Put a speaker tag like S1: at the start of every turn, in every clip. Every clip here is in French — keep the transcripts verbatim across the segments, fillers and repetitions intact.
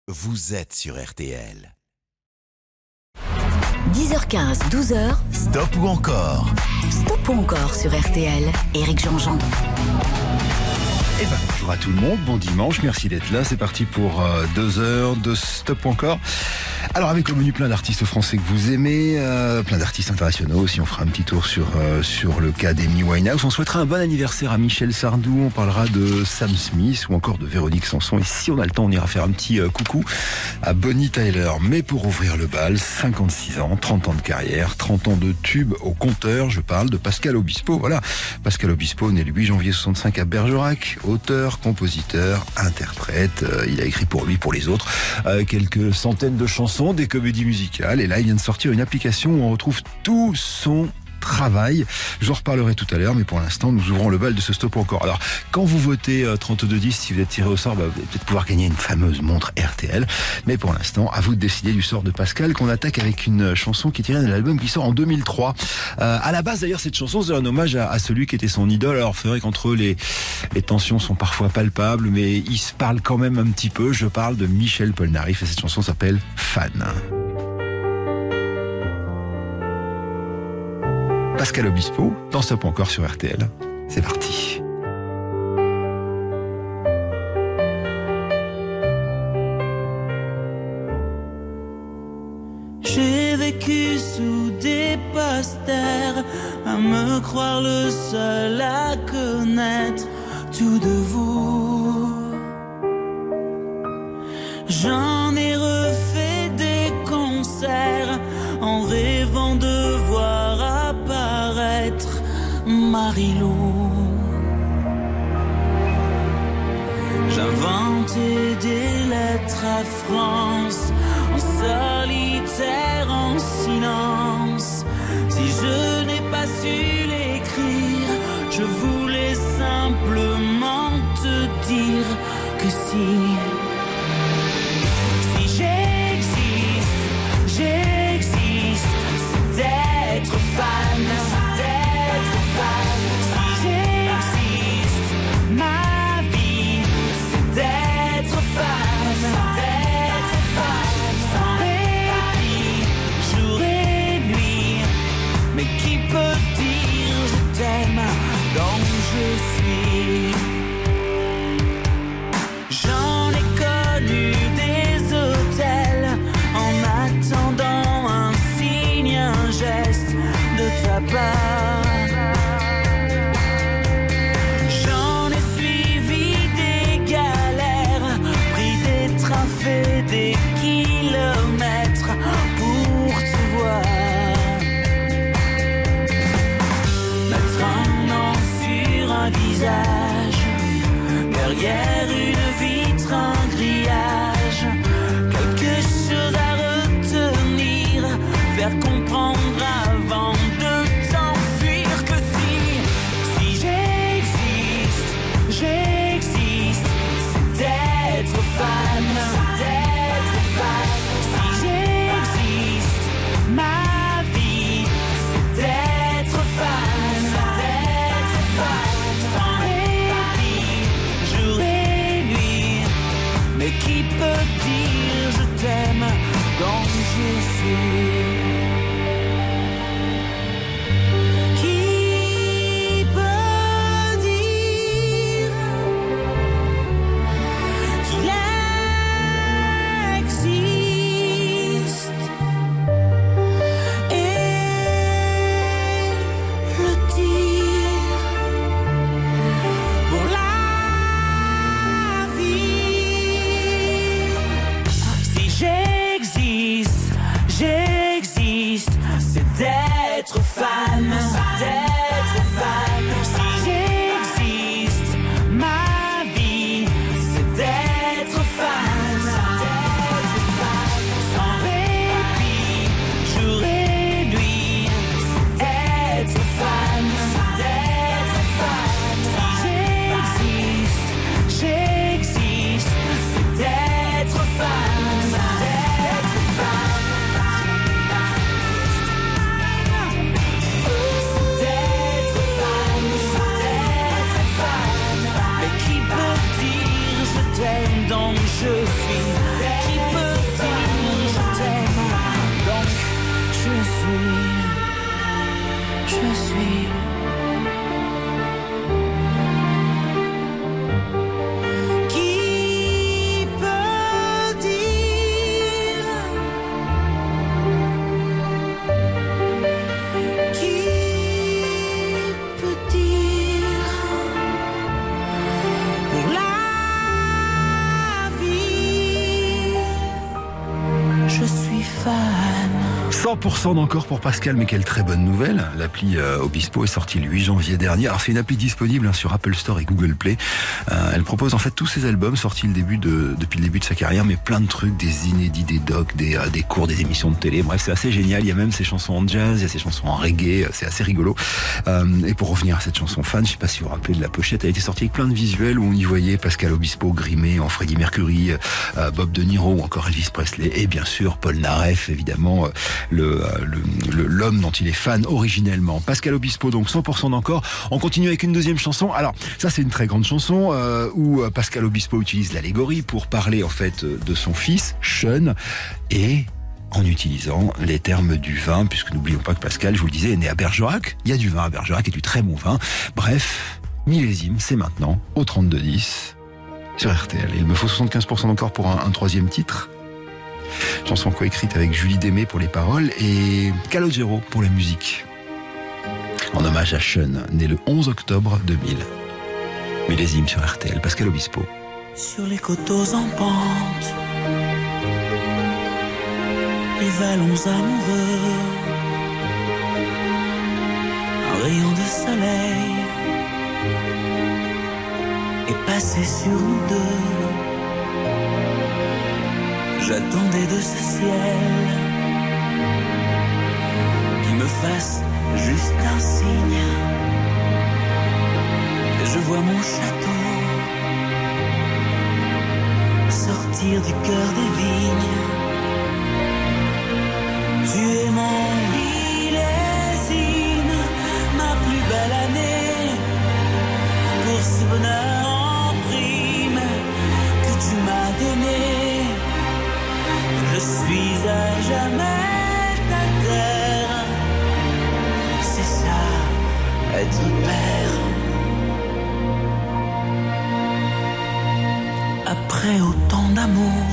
S1: vous êtes sur R T L.
S2: dix heures quinze, douze heures.
S1: Stop ou encore?
S2: Stop ou encore sur R T L. Éric Jean-Jean.
S3: Eh ben, bonjour à tout le monde, bon dimanche, merci d'être là. C'est parti pour euh, deux heures de Stop ou encore. Alors avec au menu plein d'artistes français que vous aimez, euh, plein d'artistes internationaux aussi. On fera un petit tour sur euh, sur le cas d'Amy Winehouse. On souhaitera un bon anniversaire à Michel Sardou. On parlera de Sam Smith ou encore de Véronique Sanson. Et si on a le temps, on ira faire un petit euh, coucou à Bonnie Tyler. Mais pour ouvrir le bal, cinquante-six ans, trente ans de carrière, trente ans de tube au compteur. Je parle de Pascal Obispo. Voilà, Pascal Obispo, né le huit janvier soixante-cinq à Bergerac. Auteur, compositeur, interprète. Euh, il a écrit pour lui, pour les autres, euh, quelques centaines de chansons, des comédies musicales. Et là, il vient de sortir une application où on retrouve tout son travail. J'en reparlerai tout à l'heure, mais pour l'instant, nous ouvrons le bal de ce Stop ou encore. Alors, quand vous votez euh, trente-deux dix, si vous êtes tiré au sort, bah, vous allez peut-être pouvoir gagner une fameuse montre R T L. Mais pour l'instant, à vous de décider du sort de Pascal, qu'on attaque avec une chanson qui est tirée d'un album qui sort en deux mille trois. Euh, à la base, d'ailleurs, cette chanson, c'est un hommage à, à celui qui était son idole. Alors, c'est vrai qu'entre eux, les, les tensions sont parfois palpables, mais ils se parlent quand même un petit peu. Je parle de Michel Polnareff et cette chanson s'appelle Fan. Pascal Obispo, dans Stop encore sur R T L. C'est parti.
S4: J'ai vécu sous des posters, à me croire le seul à connaître tout de vous. J'en ai refait des concerts en rêvant de voir apparaître Marie-Lou. J'inventais des lettres à France, en solitaire, en silence. Si je n'ai pas su l'écrire, je voulais simplement te dire que si. Si j'existe, j'existe, c'est d'être fan, d'être fan. Si j'existe, ma vie, c'est d'être fan, d'être fan. Sans répit, jour et nuit. Mais qui peut dire je t'aime donc je suis. J'en ai connu des hôtels en attendant un signe, un geste de ta part. J'en ai suivi des galères, pris des trains, fait des kilomètres pour te voir. Mettre un nom sur un visage, derrière une vitre, un grillage, quelque chose à retenir, faire comprendre avant de t'enfuir que si, si j'existe, j'existe, c'est d'être fan, d'être fan. Si j'existe, ma vie, c'est d'être fan, d'être fan. Sans répit, jour et nuit. Mais qui peut dire je t'aime donc je suis. Qui peut dire qu'il existe et le dire pour la vie. Si j'existe, j'existe.
S3: cent pour cent d'encore pour Pascal, mais quelle très bonne nouvelle. L'appli euh, Obispo est sortie le huit janvier dernier. Alors c'est une appli disponible hein, sur Apple Store et Google Play. Euh, elle propose en fait tous ses albums sortis le début de, depuis le début de sa carrière, mais plein de trucs, des inédits, des docs, des, euh, des cours, des émissions de télé. Bref, c'est assez génial. Il y a même ses chansons en jazz, il y a ses chansons en reggae. C'est assez rigolo. Euh, et pour revenir à cette chanson fan, je sais pas si vous vous rappelez de la pochette, elle a été sortie avec plein de visuels où on y voyait Pascal Obispo grimé en Freddie Mercury, euh, Bob De Niro ou encore Elvis Presley et bien sûr Paul Naref, évidemment euh, le, euh, le, le l'homme dont il est fan originellement. Pascal Obispo, donc cent pour cent d'encore. On continue avec une deuxième chanson. Alors ça c'est une très grande chanson euh, où Pascal Obispo utilise l'allégorie pour parler en fait de son fils Sean et en utilisant les termes du vin, puisque n'oublions pas que Pascal, je vous le disais, est né à Bergerac. Il y a du vin à Bergerac et du très bon vin. Bref, millésime, c'est maintenant au trente-deux dix sur R T L. Il me faut soixante-quinze pour cent encore pour un, un troisième titre. Chanson coécrite avec Julie Démé pour les paroles et Calogero pour la musique. En hommage à Sean, né le onze octobre deux mille. Millésime sur R T L, Pascal Obispo.
S4: Sur les coteaux en pente, les vallons amoureux, un rayon de soleil est passé sur nous deux. J'attendais de ce ciel qu'il me fasse juste un signe. Et je vois mon château sortir du cœur des vignes. Tu es mon millésime, ma plus belle année, pour ce bonheur en prime que tu m'as donné. Je suis à jamais ta terre, c'est ça, être père. Après autant d'amour,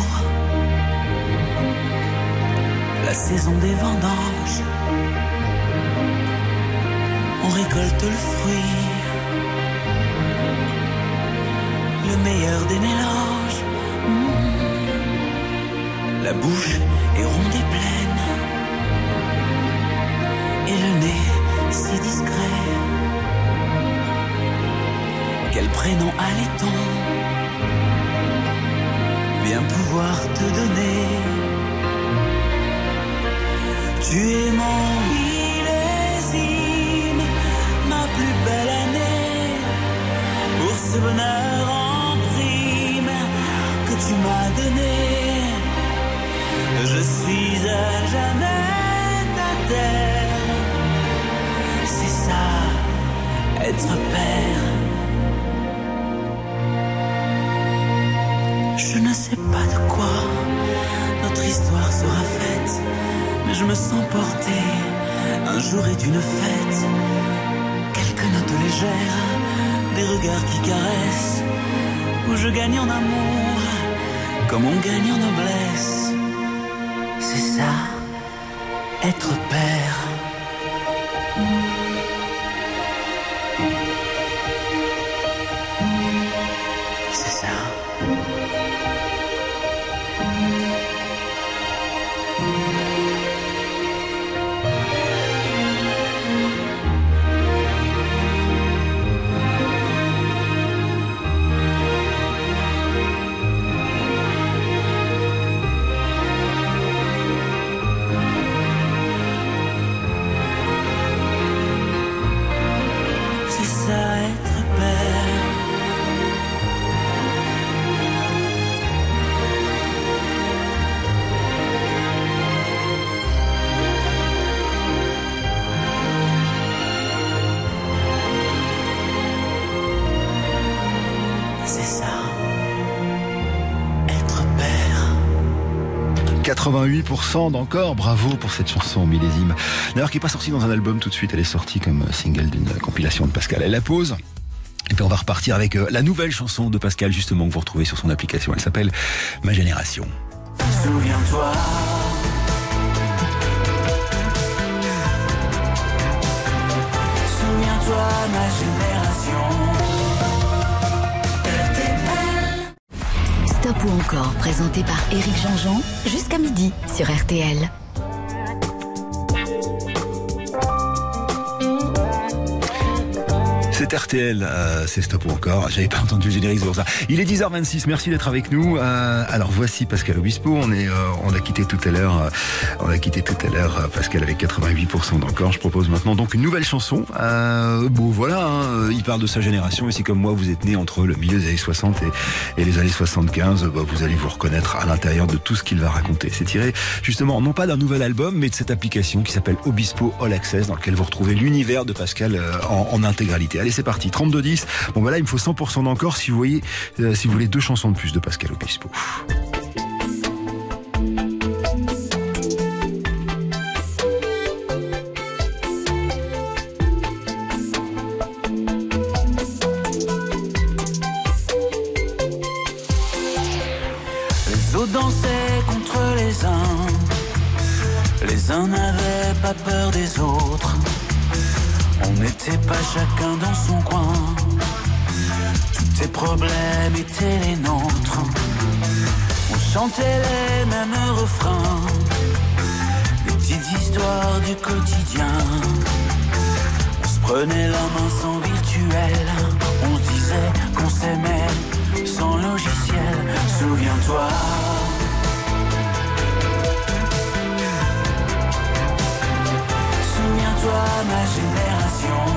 S4: la saison des vendanges, on récolte le fruit, le meilleur des mélanges. Mmh. La bouche est ronde et pleine, et le nez si discret. Quel prénom allait-on bien pouvoir te donner? Tu es mon millésime, ma plus belle année, pour ce bonheur en prime que tu m'as donné. Je suis à jamais ta terre, c'est ça, être père. Je ne sais pas de quoi notre histoire sera faite, mais je me sens porté, un jour est une fête. Quelques notes légères, des regards qui caressent, où je gagne en amour, comme on gagne en noblesse. C'est ça, être père. C'est ça.
S3: quatre-vingt-huit pour cent d'encore, bravo pour cette chanson millésime. D'ailleurs qui n'est pas sortie dans un album tout de suite, elle est sortie comme single d'une compilation de Pascal. Elle la pose. Et puis on va repartir avec la nouvelle chanson de Pascal justement que vous retrouvez sur son application. Elle s'appelle Ma Génération.
S4: Souviens-toi, souviens-toi ma génération.
S2: Stop ou encore, présenté par Éric Jean-Jean, jusqu'à midi sur R T L.
S3: C'est R T L, euh, c'est Stop ou encore. J'avais pas entendu le générique, c'est pour ça. Il est dix heures vingt-six, merci d'être avec nous. Euh, alors voici Pascal Obispo. On est, euh, on a quitté tout à l'heure, euh, on a quitté tout à l'heure euh, Pascal avec quatre-vingt-huit pour cent d'encore. Je propose maintenant donc une nouvelle chanson. Euh, bon voilà, hein, il parle de sa génération. Et si comme moi vous êtes né entre le milieu des années soixante et, et les années soixante-quinze, bah, vous allez vous reconnaître à l'intérieur de tout ce qu'il va raconter. C'est tiré justement non pas d'un nouvel album, mais de cette application qui s'appelle Obispo All Access, dans lequel vous retrouvez l'univers de Pascal euh, en, en intégralité. Allez, c'est parti, trente-deux dix. Bon, bah là, il me faut cent pour cent d'encore si vous voyez, euh, si vous voulez deux chansons de plus de Pascal Obispo.
S4: Les autres dansaient contre les uns, les uns n'avaient pas peur des autres. On n'était pas chacun dans son coin, tous tes problèmes étaient les nôtres. On chantait les mêmes refrains, des petites histoires du quotidien. On se prenait la main sans virtuel, on se disait qu'on s'aimait sans logiciel. Souviens-toi. Souviens-toi, ma génération.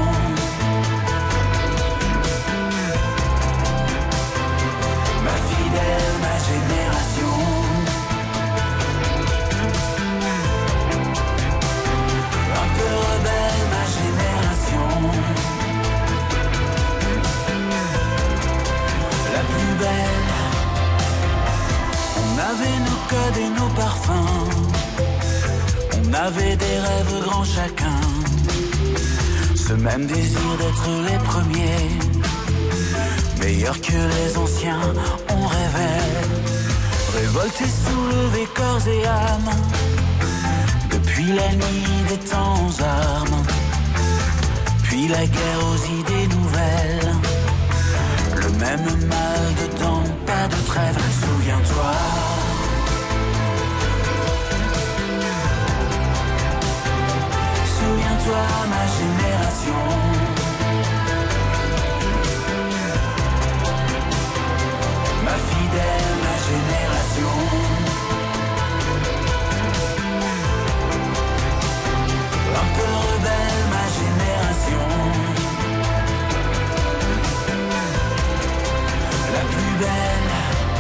S4: Ma fidèle, ma génération. Un peu rebelle, ma génération. La plus belle. On avait nos codes et nos parfums. On avait des rêves grands chacun, ce même désir d'être les premiers, meilleurs que les anciens, on rêvait. Révoltés, soulevés corps et âme, depuis la nuit des temps aux armes, puis la guerre aux idées nouvelles, le même mal de temps, pas de trêve. Souviens-toi. Souviens-toi, ma génération. Ma fidèle, ma génération. Un peu rebelle, ma génération. La plus belle.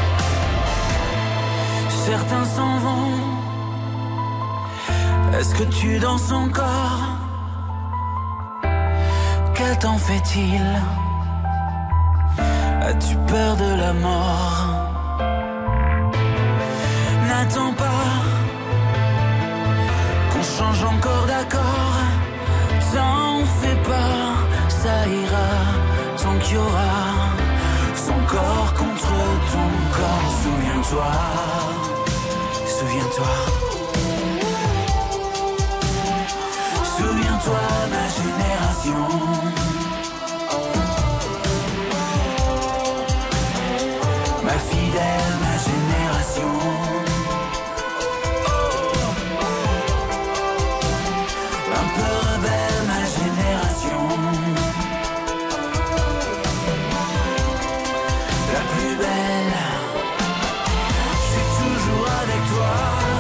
S4: Certains s'en vont. Est-ce que tu danses encore? Que t'en fait-il? As-tu peur de la mort? N'attends pas qu'on change encore d'accord. T'en fais pas, ça ira. Tant qu'il y aura son corps contre ton corps. Souviens-toi, souviens-toi. Souviens-toi, ma génération. Ma fidèle, ma génération. Un peu rebelle, ma génération. La plus belle. Je suis toujours avec toi.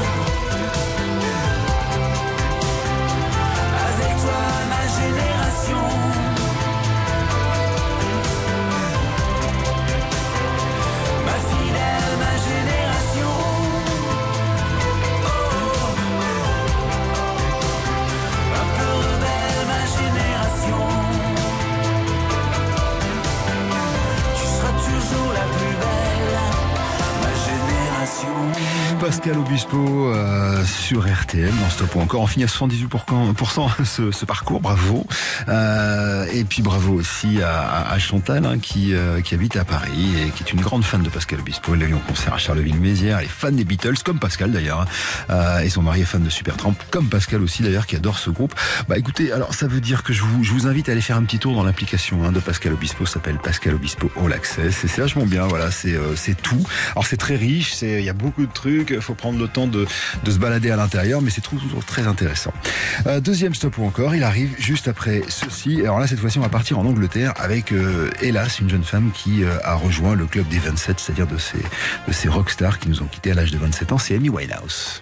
S3: Pascal Obispo euh, sur R T L dans Stop ou encore. On finit à soixante-dix-huit pour cent ce, ce parcours, bravo. Euh, et puis bravo aussi à, à Chantal hein, qui, euh, qui habite à Paris et qui est une grande fan de Pascal Obispo. Elle l'a vu en concert à Charleville-Mézières. Elle est fan des Beatles comme Pascal d'ailleurs. Euh, et son mari est fan de Supertramp comme Pascal aussi d'ailleurs qui adore ce groupe. Bah écoutez, alors ça veut dire que je vous, je vous invite à aller faire un petit tour dans l'application hein, de Pascal Obispo. Ça s'appelle Pascal Obispo All Access. Et c'est vachement bien, voilà, c'est, euh, c'est tout. Alors c'est très riche, c'est, il y a beaucoup de trucs. il faut prendre le temps de, de se balader à l'intérieur, mais c'est toujours très intéressant. Euh, deuxième stop ou encore, il arrive juste après ceci. Alors là, cette fois-ci, on va partir en Angleterre avec, euh, hélas, une jeune femme qui euh, a rejoint le club des vingt-sept, c'est-à-dire de ces, de ces rockstars qui nous ont quittés à l'âge de vingt-sept ans. C'est Amy Winehouse.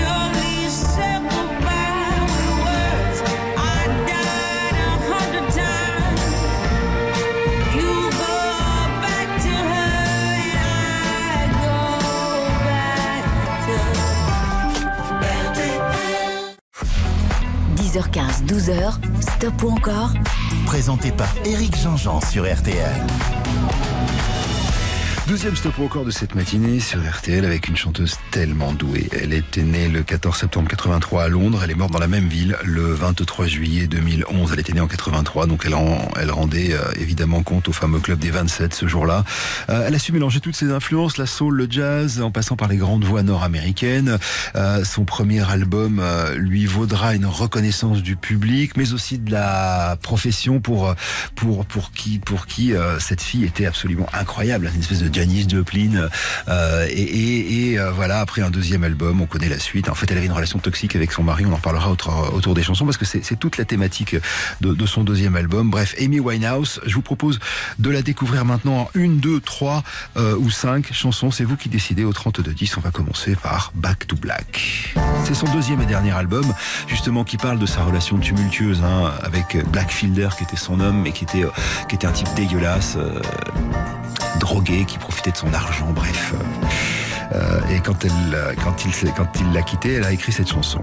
S2: dix heures quinze, douze heures, stop ou encore?
S1: Présenté par Éric Jean-Jean sur R T L.
S3: Deuxième stop ou encore de cette matinée sur R T L avec une chanteuse tellement douée. Elle était née le quatorze septembre quatre-vingt-trois à Londres. Elle est morte dans la même ville le vingt-trois juillet deux mille onze. Elle était née en quatre-vingt-trois, donc elle, en, elle rendait euh, évidemment compte au fameux club des vingt-sept ce jour-là. Euh, elle a su mélanger toutes ses influences, la soul, le jazz, en passant par les grandes voix nord-américaines. Euh, son premier album euh, lui vaudra une reconnaissance du public, mais aussi de la profession pour pour pour qui pour qui euh, cette fille était absolument incroyable, une espèce de Janis Joplin, euh, et, et, et euh, voilà, après un deuxième album, on connaît la suite. En fait, elle avait une relation toxique avec son mari, on en parlera autour, autour des chansons, parce que c'est, c'est toute la thématique de, de son deuxième album. Bref, Amy Winehouse, je vous propose de la découvrir maintenant en une, deux, trois euh, ou cinq chansons. C'est vous qui décidez au trente-deux dix. On va commencer par Back to Black. C'est son deuxième et dernier album, justement, qui parle de sa relation tumultueuse hein, avec Black Fielder, qui était son homme, mais qui était, euh, qui était un type dégueulasse, euh, drogué, qui profitait de son argent, bref. Euh, et quand, elle, quand, il, quand il l'a quitté, elle a écrit cette chanson.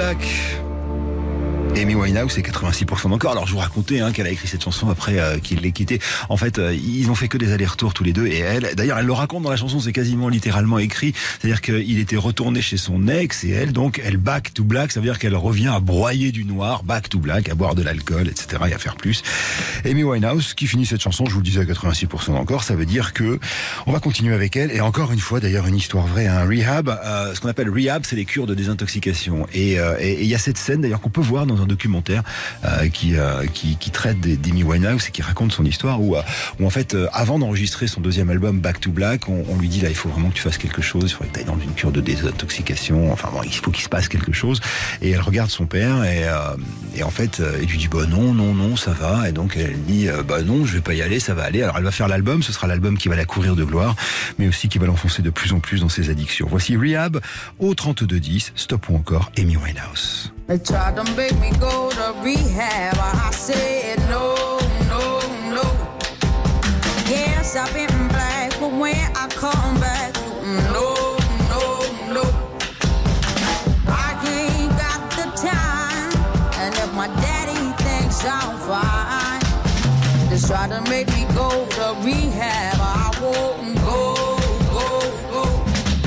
S3: Black. Amy Winehouse, c'est quatre-vingt-six pour cent d'encore. Alors je vous racontais hein, qu'elle a écrit cette chanson après euh, qu'il l'ait quittée. En fait, euh, ils ont fait que des allers-retours tous les deux. Et elle, d'ailleurs, elle le raconte dans la chanson, c'est quasiment littéralement écrit. C'est-à-dire qu'il était retourné chez son ex et elle, donc, elle back to black. Ça veut dire qu'elle revient à broyer du noir, back to black, à boire de l'alcool, et cetera et à faire plus. Amy Winehouse, qui finit cette chanson, je vous le disais, à quatre-vingt-six pour cent d'encore. Ça veut dire que on va continuer avec elle. Et encore une fois, d'ailleurs, une histoire vraie, un hein, rehab. Euh, ce qu'on appelle rehab, c'est les cures de désintoxication. Et euh, et il y a cette scène, d'ailleurs, qu'on peut voir dans un documentaire euh, qui, euh, qui qui traite d'Amy Winehouse et qui raconte son histoire où, euh, où en fait euh, avant d'enregistrer son deuxième album Back to Black, on, on lui dit là il faut vraiment que tu fasses quelque chose, il faudrait que tu ailles dans une cure de désintoxication, enfin bon il faut qu'il se passe quelque chose. Et elle regarde son père et, euh, et en fait euh, il lui dit bah non non non ça va, et donc elle dit euh, bah non je vais pas y aller, ça va aller. Alors elle va faire l'album, ce sera l'album qui va la courir de gloire, mais aussi qui va l'enfoncer de plus en plus dans ses addictions. Voici Rehab au trente-deux dix, Stop ou encore Amy Winehouse.
S5: They tried to make me go to rehab. I said no, no, no. Yes, I've been black, but when I come back, no, no, no. I ain't got the time, and if my daddy thinks I'm fine, they try to make me go to rehab. I won't go, go, go.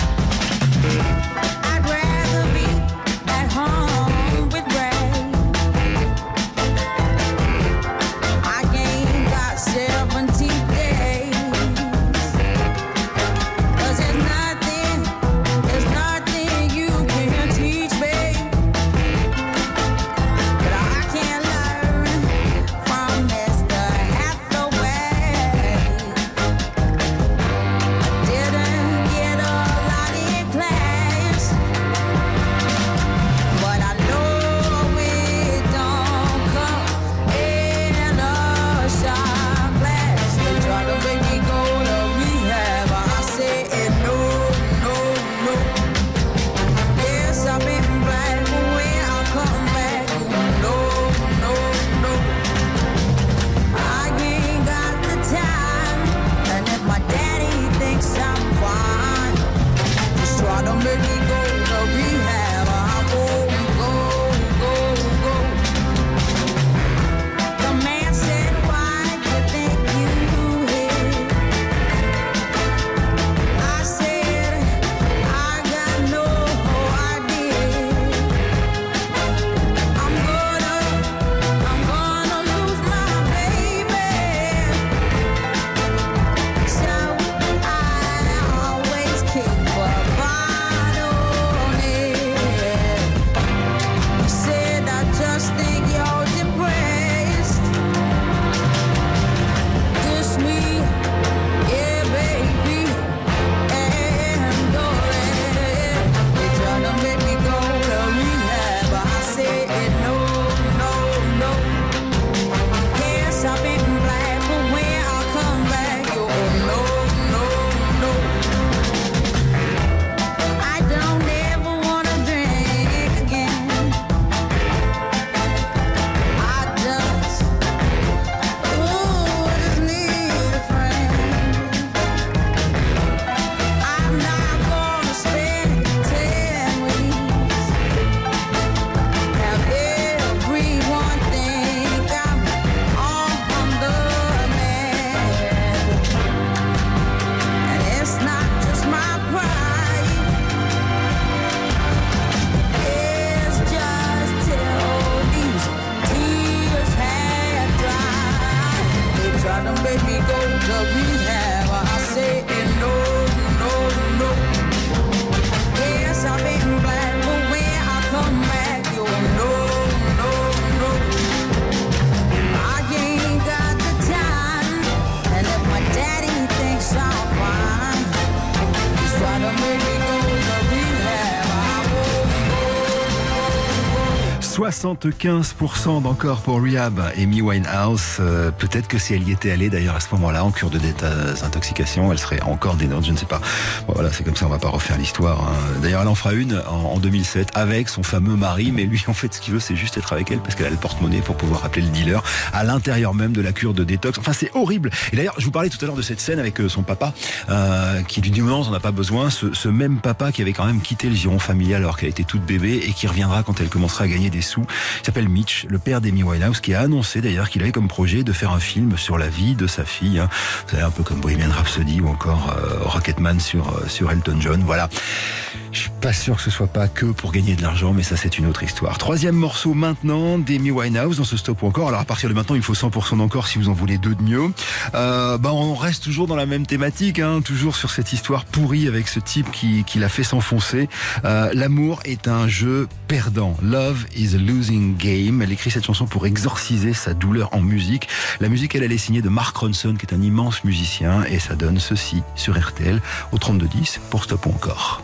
S5: I'd rather be at home.
S3: soixante-quinze pour cent d'encore pour Rehab, Amy Winehouse. Euh, peut-être que si elle y était allée d'ailleurs à ce moment-là, en cure de désintoxication, elle serait encore des notes, je ne sais pas. Bon, voilà, c'est comme ça, on va pas refaire l'histoire. Hein. D'ailleurs, elle en fera une en, en deux mille sept avec son fameux mari, mais lui, en fait, ce qu'il veut, c'est juste être avec elle parce qu'elle a le porte-monnaie pour pouvoir appeler le dealer à l'intérieur même de la cure de détox. Enfin, c'est horrible. Et d'ailleurs, je vous parlais tout à l'heure de cette scène avec son papa, euh, qui lui dit non, on n'a pas besoin. Ce, ce même papa qui avait quand même quitté le giron familial alors qu'elle était toute bébé et qui reviendra quand elle commencera à gagner des sous. Il s'appelle Mitch, le père d'Amy Winehouse, qui a annoncé d'ailleurs qu'il avait comme projet de faire un film sur la vie de sa fille. Hein. Vous savez, un peu comme Bohemian Rhapsody ou encore euh, Rocketman sur, euh, sur Elton John. Voilà. Je suis pas sûr que ce soit pas que pour gagner de l'argent, mais ça c'est une autre histoire. Troisième morceau maintenant d'Amy Winehouse dans ce Stop ou Encore. Alors à partir de maintenant, il faut cent pour cent d'encore si vous en voulez deux de mieux. Euh, bah on reste toujours dans la même thématique, hein, toujours sur cette histoire pourrie avec ce type qui, qui l'a fait s'enfoncer. Euh, l'amour est un jeu perdant. Love is a losing game. Elle écrit cette chanson pour exorciser sa douleur en musique. La musique, elle, elle est signée de Mark Ronson, qui est un immense musicien, et ça donne ceci sur R T L au trente-deux dix pour Stop ou Encore.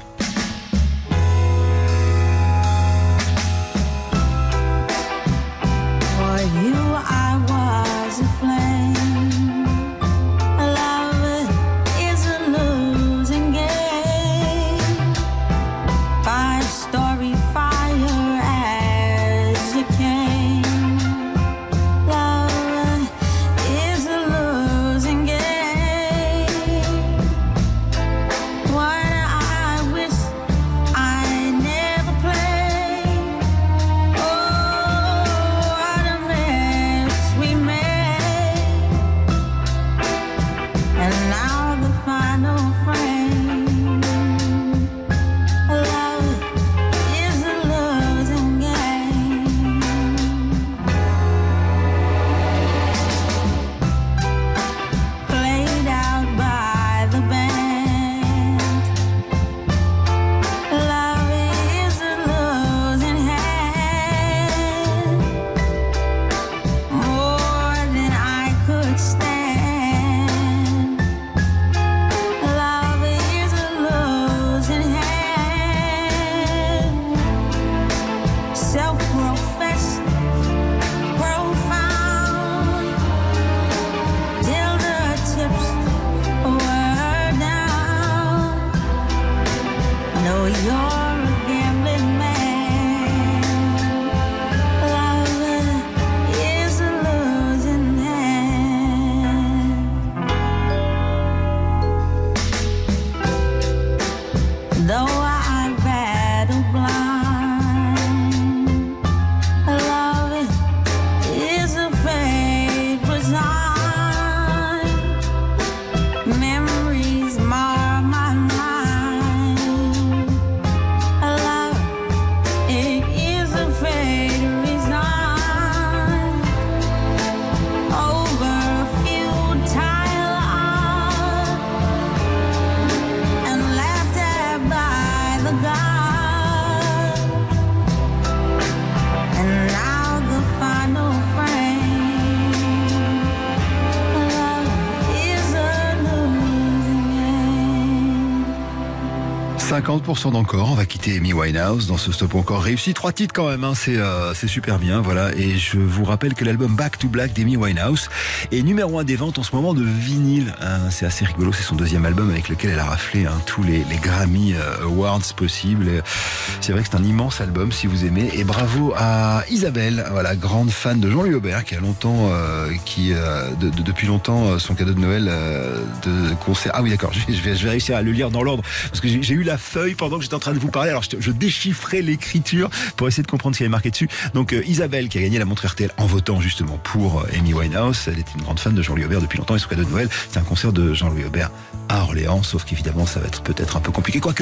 S3: cinquante pour cent d'encore, on va quitter Amy Winehouse dans ce Stop ou Encore réussi. Trois titres quand même, hein. c'est, euh, c'est super bien, voilà. Et je vous rappelle que l'album Back to Black d'Amy Winehouse est numéro un des ventes en ce moment de vinyle. Hein. C'est assez rigolo, c'est son deuxième album avec lequel elle a raflé hein, tous les, les Grammy Awards possibles. Et c'est vrai que c'est un immense album si vous aimez. Et bravo à Isabelle, voilà, grande fan de Jean-Louis Aubert, qui a longtemps, euh, qui euh, de, de, depuis longtemps euh, son cadeau de Noël euh, de concert. Ah oui, d'accord, je vais, je vais, je vais réussir à le lire dans l'ordre parce que j'ai, j'ai eu la feuille pendant que j'étais en train de vous parler. Alors je, je déchiffrais l'écriture pour essayer de comprendre ce qui avait marqué dessus. Donc euh, Isabelle qui a gagné la montre R T L en votant justement pour euh, Amy Winehouse. Elle était une grande fan de Jean-Louis Aubert depuis longtemps et son cadeau de Noël, c'est un concert de Jean-Louis Aubert à Orléans. Sauf qu'évidemment ça va être peut-être un peu compliqué. Quoique,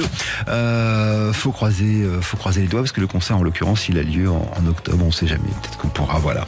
S3: euh, faut croiser, euh, faut croiser les doigts parce que le concert en l'occurrence il a lieu en, en octobre. On sait jamais. Peut-être qu'on pourra. Voilà.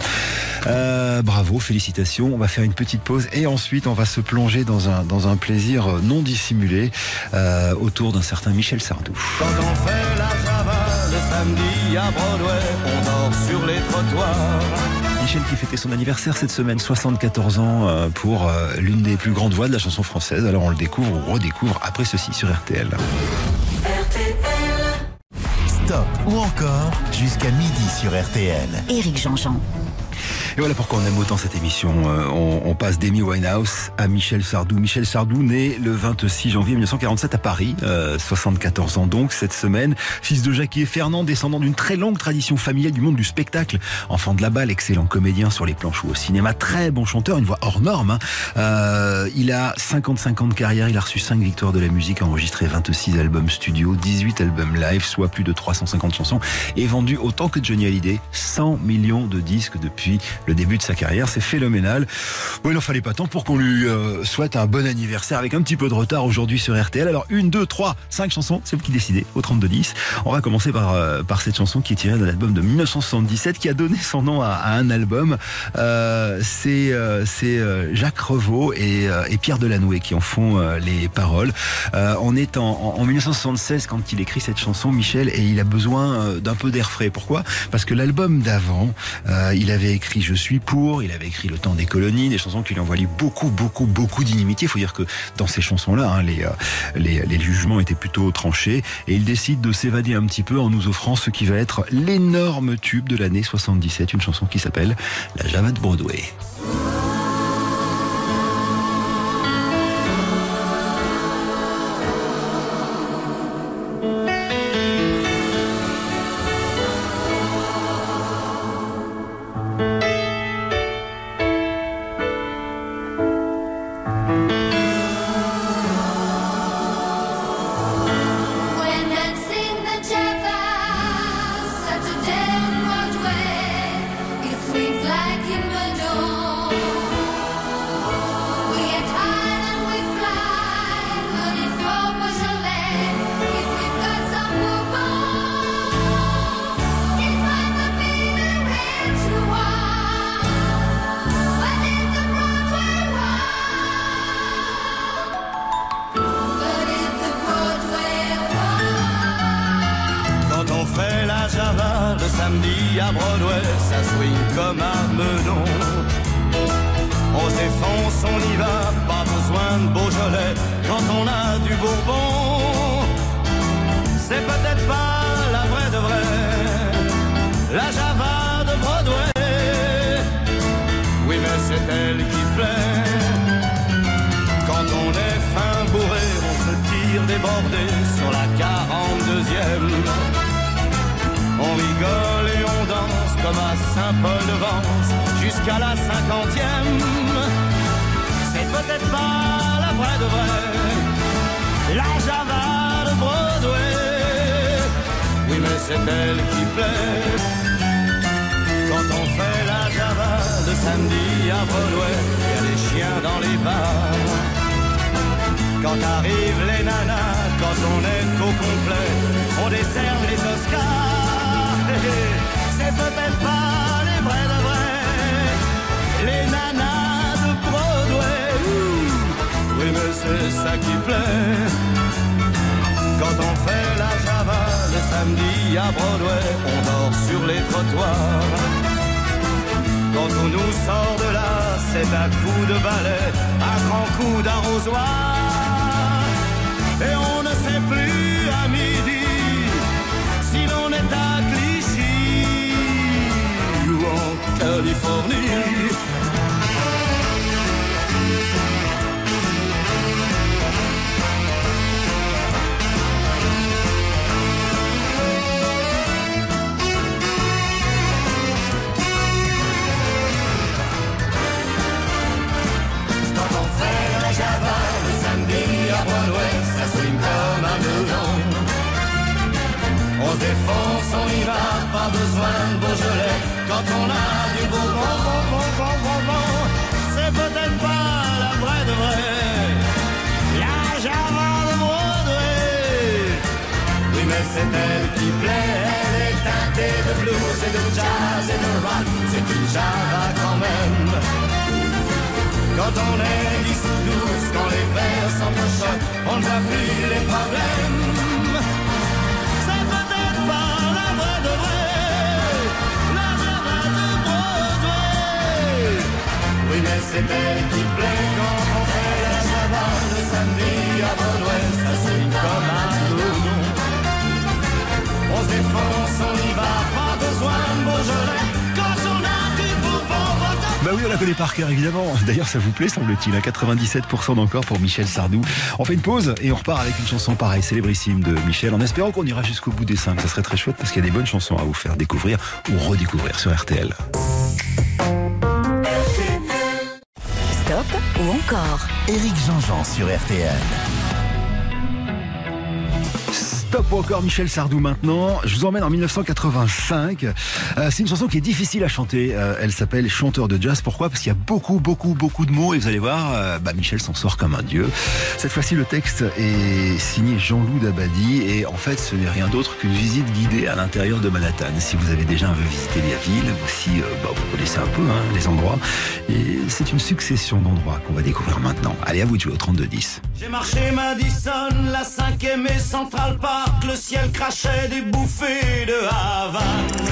S3: Euh, bravo, félicitations. On va faire une petite pause et ensuite on va se plonger dans un dans un plaisir non dissimulé euh, autour d'un certain Michel Sardou.
S6: Quand on fait la Java le samedi à Broadway, on dort sur les trottoirs.
S3: Michel qui fêtait son anniversaire cette semaine, soixante-quatorze ans euh, pour euh, l'une des plus grandes voix de la chanson française. Alors on le découvre ou redécouvre après ceci sur R T L.
S1: R T L. Stop ou encore jusqu'à midi sur R T L.
S2: Éric Jean-Jean.
S3: Et voilà pourquoi on aime autant cette émission. Euh, on, on passe d'Amy Winehouse à Michel Sardou. Michel Sardou, né le vingt-six janvier mille neuf cent quarante-sept à Paris, euh, soixante-quatorze ans donc cette semaine. Fils de Jackie et Fernand, descendant d'une très longue tradition familiale du monde du spectacle. Enfant de la balle, excellent comédien sur les planches ou au cinéma, très bon chanteur, une voix hors norme. Hein. Euh, il a cinquante-cinq ans de carrière, il a reçu cinq victoires de la musique, enregistré vingt-six albums studio, dix-huit albums live, soit plus de trois cent cinquante chansons, et vendu autant que Johnny Hallyday, cent millions de disques depuis le début de sa carrière, c'est phénoménal. Bon, il en fallait pas tant pour qu'on lui euh, souhaite un bon anniversaire avec un petit peu de retard aujourd'hui sur R T L. Alors, une, deux, trois, cinq chansons, c'est vous qui décidez, au trente-deux dix. On va commencer par, euh, par cette chanson qui est tirée d'un album de mille neuf cent soixante-dix-sept qui a donné son nom à, à un album. Euh, c'est euh, c'est euh, Jacques Revaux et, euh, et Pierre Delanoë qui en font euh, les paroles. Euh, on est en, en, en mille neuf cent soixante-seize quand il écrit cette chanson, Michel, et il a besoin euh, d'un peu d'air frais. Pourquoi ? Parce que l'album d'avant, euh, il avait écrit Je suis pour, il avait écrit Le temps des colonies, des chansons qui lui ont valu beaucoup, beaucoup, beaucoup d'inimitié. Il faut dire que dans ces chansons-là, hein, les, euh, les, les jugements étaient plutôt tranchés, et il décide de s'évader un petit peu en nous offrant ce qui va être l'énorme tube de l'année soixante-dix-sept, une chanson qui s'appelle La Java de Broadway.
S6: Samedi à Broadway, ça swing comme un menon. On se défonce, on y va, pas besoin de Beaujolais quand on a du Bourbon. C'est peut-être pas la vraie de vraie, la Java de Broadway. Oui, mais c'est elle qui plaît. Quand on est fin bourré, on se tire débordé sur la quarante-deuxième. On rigole et on danse comme à Saint-Paul-de-Vence jusqu'à la cinquantième. C'est peut-être pas la vraie de vraie, la Java de Broadway. Oui, mais c'est elle qui plaît. Quand on fait la Java de samedi à Broadway, il y a des chiens dans les bars. Quand arrivent les nanas, quand on est au complet, on décerne les Oscars. C'est peut-être pas les vrais de vrais, les nanas de Broadway. Oui, mais c'est ça qui plaît. Quand on fait la Java le samedi à Broadway, on dort sur les trottoirs. Quand on nous sort de là, c'est un coup de balai, un grand coup d'arrosoir. Et on ne sait plus à midi si l'on est à Clichy ou en Californie. Quand on fait la Java le samedi à Broadway, ça swing comme un melon. On se défonce, on y va, pas besoin de Beaujolais quand on a du Bourbon. Bon, bon, bon, bon, bon. C'est peut-être pas la vraie de vraie, la Java de Broadway. Oui, mais c'est elle qui plaît, elle est teintée de blues et de jazz et de rock. C'est une Java quand même. Quand on est dix ou douze, quand les verres s'entrechoquent, on ne voit plus les problèmes. C'est peut-être pas la vraie de vraie, la Java de Broadway. Oui, mais c'est elle qui plaît quand on fait la Java le samedi à Broadway. Ça swing comme un bourdon. On se défonce, on y va, pas besoin de Beaujolais. Quand on a du bourbon,
S3: Bah oui, on la connaît par cœur, évidemment. D'ailleurs, ça vous plaît, semble-t-il, à quatre-vingt-dix-sept pour cent d'encore pour Michel Sardou. On fait une pause et on repart avec une chanson pareille, célébrissime de Michel, en espérant qu'on ira jusqu'au bout des cinq. Ça serait très chouette parce qu'il y a des bonnes chansons à vous faire découvrir ou redécouvrir sur R T L.
S2: Stop ou encore?
S1: Éric Jean-Jean sur R T L.
S3: Stop ou encore Michel Sardou maintenant. Je vous emmène en dix-neuf cent quatre-vingt-cinq. Euh, c'est une chanson qui est difficile à chanter. Euh, elle s'appelle Chanteur de jazz. Pourquoi ? Parce qu'il y a beaucoup, beaucoup, beaucoup de mots et vous allez voir, euh, bah Michel s'en sort comme un dieu. Cette fois-ci, le texte est signé Jean-Loup Dabadi et en fait, ce n'est rien d'autre qu'une visite guidée à l'intérieur de Manhattan. Si vous avez déjà un peu visité la ville, ou si euh, bah, vous connaissez un peu hein, les endroits. Et c'est une succession d'endroits qu'on va découvrir maintenant. Allez, à vous de jouer au trente-deux dix.
S6: j'ai marché Madison, la cinquième et Central Park. Le ciel crachait des bouffées de Havane.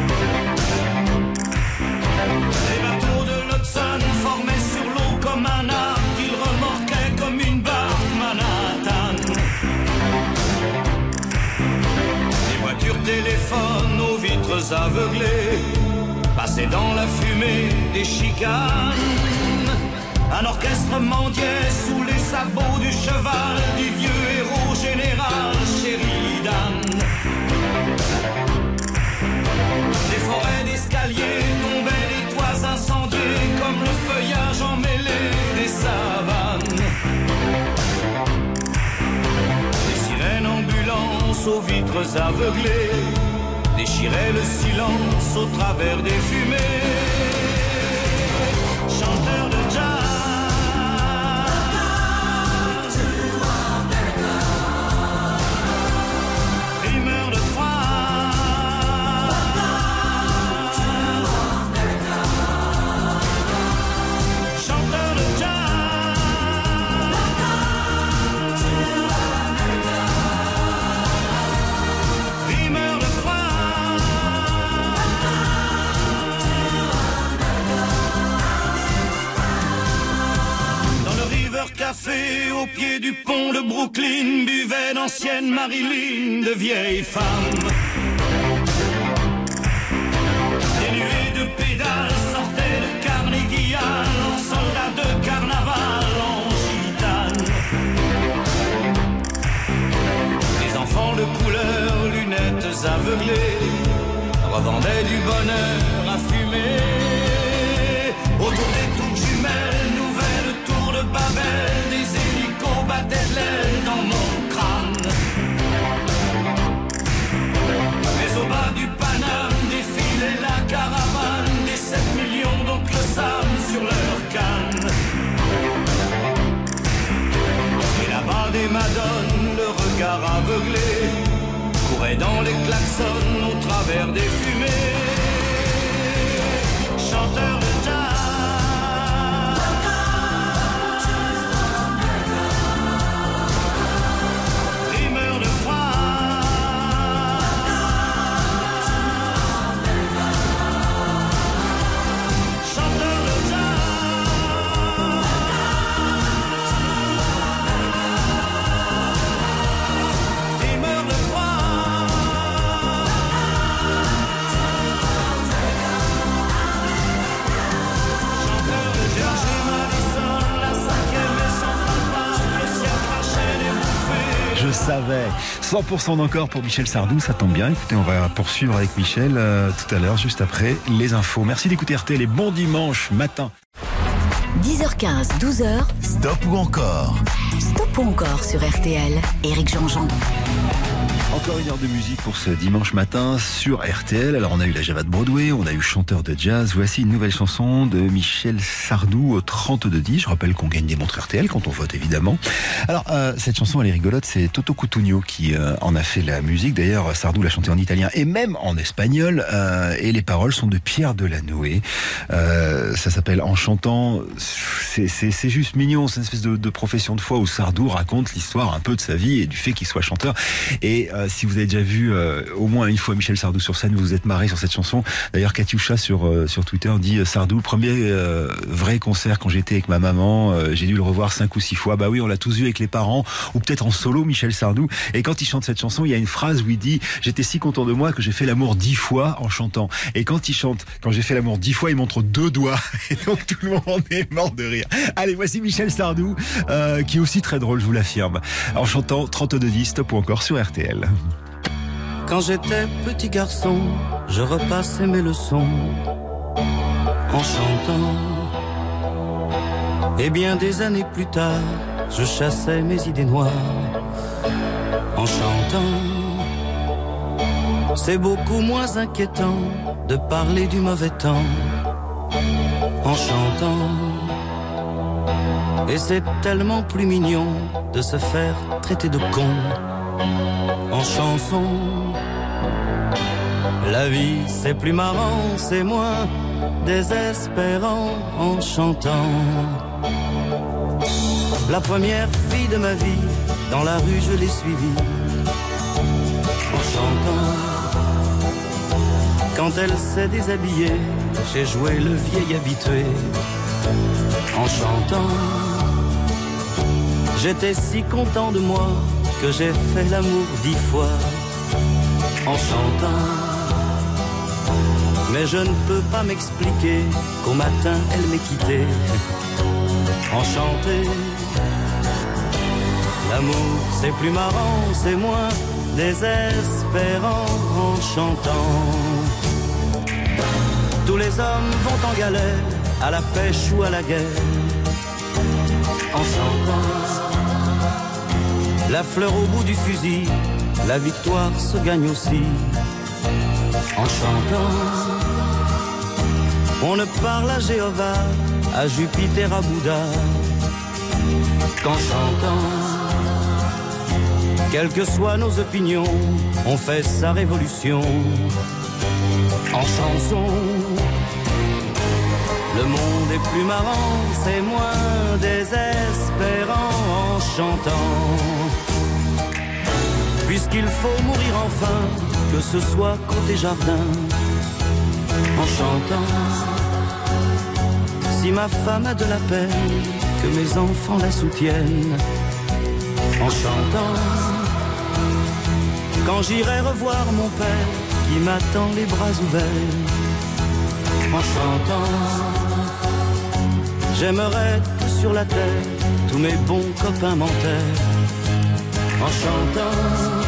S6: Les bateaux de l'Hudson formaient sur l'eau comme un arc. Ils remorquaient comme une barque Manhattan. Les voitures téléphones aux vitres aveuglées passaient dans la fumée des chicanes. Un orchestre mendiait sous les sabots du cheval du vieux héros général Sheridan. Des forêts d'escaliers tombaient des toits incendiés comme le feuillage emmêlé des savanes. Des sirènes ambulances aux vitres aveuglées déchiraient le silence au travers des fumées. Chanteur de jazz, café au pied du pont de Brooklyn buvaient d'anciennes Marilyn, de vieilles femmes. Des nuées de pédales sortaient de Carnegie Hall en soldats de carnaval en gitane. Les enfants de couleur, lunettes aveuglées, revendaient du bonheur à fumer. Autour des tours jumelles, nouvelle tour de Babel, des hélicos battaient de l'aile dans mon crâne. Mais au bas du Paname défilait la caravane des sept millions d'oncles Sam sur leur canne. Et là-bas des madones, le regard aveuglé, couraient dans les klaxons au travers des fumées. Chanteur de jazz,
S3: Je savais. cent pour cent d'encore pour Michel Sardou, ça tombe bien. Écoutez, on va poursuivre avec Michel euh, tout à l'heure, juste après les infos. Merci d'écouter R T L et bon dimanche matin.
S2: dix heures quinze, douze heures.
S1: Stop ou encore?
S2: Stop ou encore sur R T L. Éric Jean-Jean.
S3: Encore une heure de musique pour ce dimanche matin sur R T L. Alors on a eu la Java de Broadway, on a eu Chanteur de jazz. Voici une nouvelle chanson de Michel Sardou au trente-deux dix. Je rappelle qu'on gagne des montres R T L quand on vote évidemment. Alors euh, cette chanson elle est rigolote, c'est Toto Cutugno qui euh, en a fait la musique. D'ailleurs Sardou l'a chantée en italien et même en espagnol. Euh, et les paroles sont de Pierre Delanoë. Euh, ça s'appelle En chantant c'est, c'est, c'est juste mignon. C'est une espèce de, de profession de foi où Sardou raconte l'histoire un peu de sa vie et du fait qu'il soit chanteur. Et euh, si vous avez déjà vu euh, au moins une fois Michel Sardou sur scène, vous vous êtes marré sur cette chanson. D'ailleurs, Katioucha sur euh, sur Twitter dit Sardou, premier euh, vrai concert quand j'étais avec ma maman, euh, j'ai dû le revoir cinq ou six fois. Bah oui, on l'a tous vu avec les parents ou peut-être en solo, Michel Sardou. Et quand il chante cette chanson, il y a une phrase où il dit j'étais si content de moi que j'ai fait l'amour dix fois en chantant. Et quand il chante quand j'ai fait l'amour dix fois, il montre deux doigts. Et donc tout le monde est mort de rire. Allez, voici Michel Sardou, euh, qui est aussi très drôle, je vous l'affirme, en chantant trente-deux dix, Stop ou encore sur R T L.
S6: Quand j'étais petit garçon, je repassais mes leçons en chantant. Et bien des années plus tard, je chassais mes idées noires en chantant. C'est beaucoup moins inquiétant de parler du mauvais temps en chantant. Et c'est tellement plus mignon de se faire traiter de con en chanson. La vie c'est plus marrant, c'est moins désespérant en chantant. La première fille de ma vie, dans la rue je l'ai suivie en chantant. Quand elle s'est déshabillée, j'ai joué le vieil habitué en chantant. J'étais si content de moi que j'ai fait l'amour dix fois en chantant. Mais je ne peux pas m'expliquer qu'au matin elle m'ait quitté en chantant. L'amour c'est plus marrant, c'est moins désespérant en chantant. Tous les hommes vont en galère, à la pêche ou à la guerre, en chantant. La fleur au bout du fusil, la victoire se gagne aussi, en chantant. On ne parle à Jéhovah, à Jupiter, à Bouddha, qu'en chantant. Quelles que soient nos opinions, on fait sa révolution en chanson. Le monde est plus marrant, c'est moins désespérant en chantant. Puisqu'il faut mourir enfin, que ce soit côté jardin, en chantant. Si ma femme a de la peine, que mes enfants la soutiennent, en chantant. Quand j'irai revoir mon père, qui m'attend les bras ouverts, en chantant. J'aimerais que sur la terre, tous mes bons copains m'enterrent, en chantant.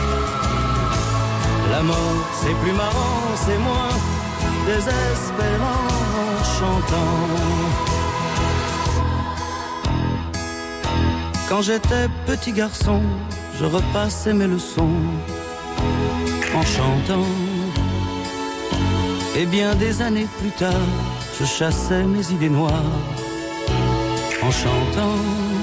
S6: La mort c'est plus marrant, c'est moins désespérant en chantant. Quand j'étais petit garçon, je repassais mes leçons en chantant. Et bien des années plus tard, je chassais mes idées noires en chantant.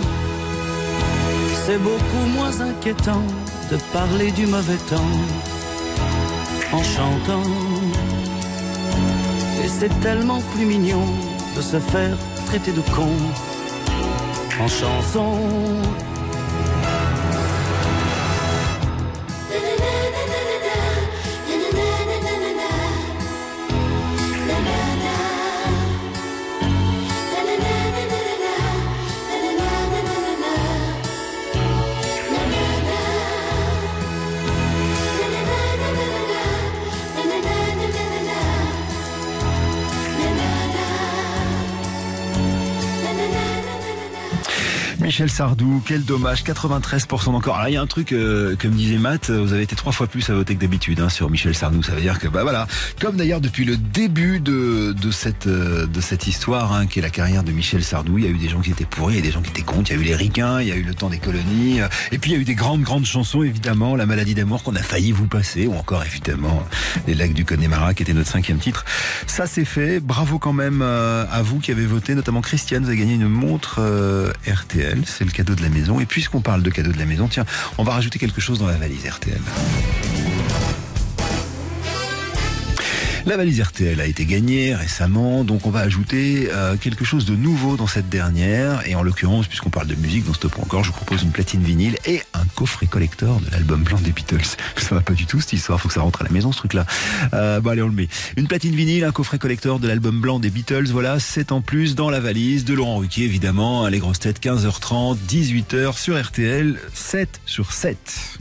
S6: C'est beaucoup moins inquiétant de parler du mauvais temps en chantant. Et c'est tellement plus mignon de se faire traiter de con en chanson.
S3: Michel Sardou, quel dommage, quatre-vingt-treize pour cent encore. Alors il y a un truc euh, que me disait Matt, vous avez été trois fois plus à voter que d'habitude hein, sur Michel Sardou. Ça veut dire que bah voilà, comme d'ailleurs depuis le début de de cette euh, de cette histoire hein, qui est la carrière de Michel Sardou, il y a eu des gens qui étaient pourris et des gens qui étaient contre. Il y a eu les ricains, il y a eu le temps des colonies, euh, et puis il y a eu des grandes grandes chansons évidemment, La maladie d'amour qu'on a failli vous passer, ou encore évidemment Les lacs du Connemara qui était notre cinquième titre. Ça c'est fait. Bravo quand même euh, à vous qui avez voté, notamment Christiane, vous avez gagné une montre euh, R T L. C'est le cadeau de la maison. Et puisqu'on parle de cadeau de la maison, tiens, on va rajouter quelque chose dans la valise R T L. La valise R T L a été gagnée récemment, donc on va ajouter euh, quelque chose de nouveau dans cette dernière. Et en l'occurrence, puisqu'on parle de musique dans Stop ou encore, je vous propose une platine vinyle et un coffret collector de l'album blanc des Beatles. Ça va pas du tout cette histoire, faut que ça rentre à la maison ce truc-là. Euh, bon allez, on le met. Une platine vinyle, un coffret collector de l'album blanc des Beatles, voilà, c'est en plus dans la valise de Laurent Ruquier, évidemment. Les grosses têtes, quinze heures trente, dix-huit heures sur R T L, sept sur sept.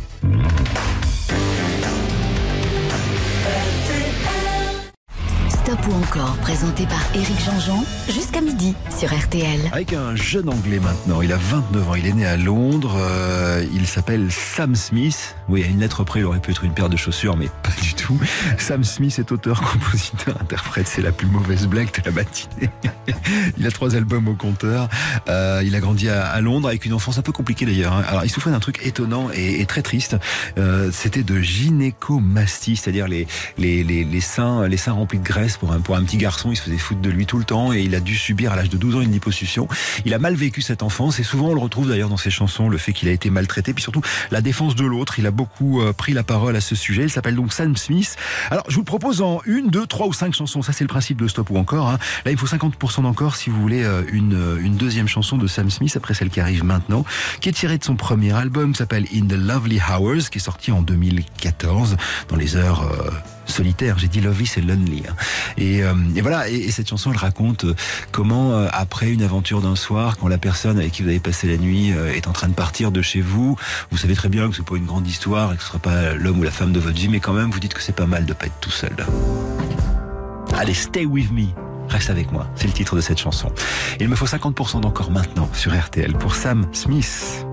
S2: Stop ou encore, présenté par Éric Jean-Jean, jusqu'à midi sur R T L.
S3: Avec un jeune Anglais maintenant, il a vingt-neuf ans, il est né à Londres, euh, il s'appelle Sam Smith. Oui, à une lettre près, il aurait pu être une paire de chaussures, mais pas du tout. Sam Smith est auteur, compositeur, interprète, c'est la plus mauvaise blague de la matinée. Il a trois albums au compteur, euh, il a grandi à, à Londres avec une enfance un peu compliquée d'ailleurs. Hein. Alors il souffrait d'un truc étonnant et, et très triste, euh, c'était de gynécomastie, c'est-à-dire les, les, les, les, seins, les seins remplis de graisse. Pour un, pour un petit garçon, il se faisait foutre de lui tout le temps et il a dû subir à l'âge de douze ans une liposuction. Il a mal vécu cette enfance et souvent on le retrouve d'ailleurs dans ses chansons, le fait qu'il a été maltraité, puis surtout la défense de l'autre. Il a beaucoup euh, pris la parole à ce sujet. Il s'appelle donc Sam Smith. Alors je vous le propose en une, deux, trois ou cinq chansons. Ça c'est le principe de Stop ou encore. Hein. Là il me faut cinquante pour cent d'encore si vous voulez euh, une, une deuxième chanson de Sam Smith après celle qui arrive maintenant, qui est tirée de son premier album, qui s'appelle In the Lovely Hours, qui est sorti en deux mille quatorze, dans les heures... Euh, solitaire, j'ai dit lovely, c'est lonely. Et, euh, et voilà, et, et cette chanson, elle raconte comment, euh, après une aventure d'un soir, quand la personne avec qui vous avez passé la nuit euh, est en train de partir de chez vous, vous savez très bien que c'est pas une grande histoire et que ce sera pas l'homme ou la femme de votre vie, mais quand même, vous dites que c'est pas mal de pas être tout seul. Allez, stay with me. Reste avec moi, c'est le titre de cette chanson. Il me faut cinquante pour cent d'encore maintenant sur R T L pour Sam Smith.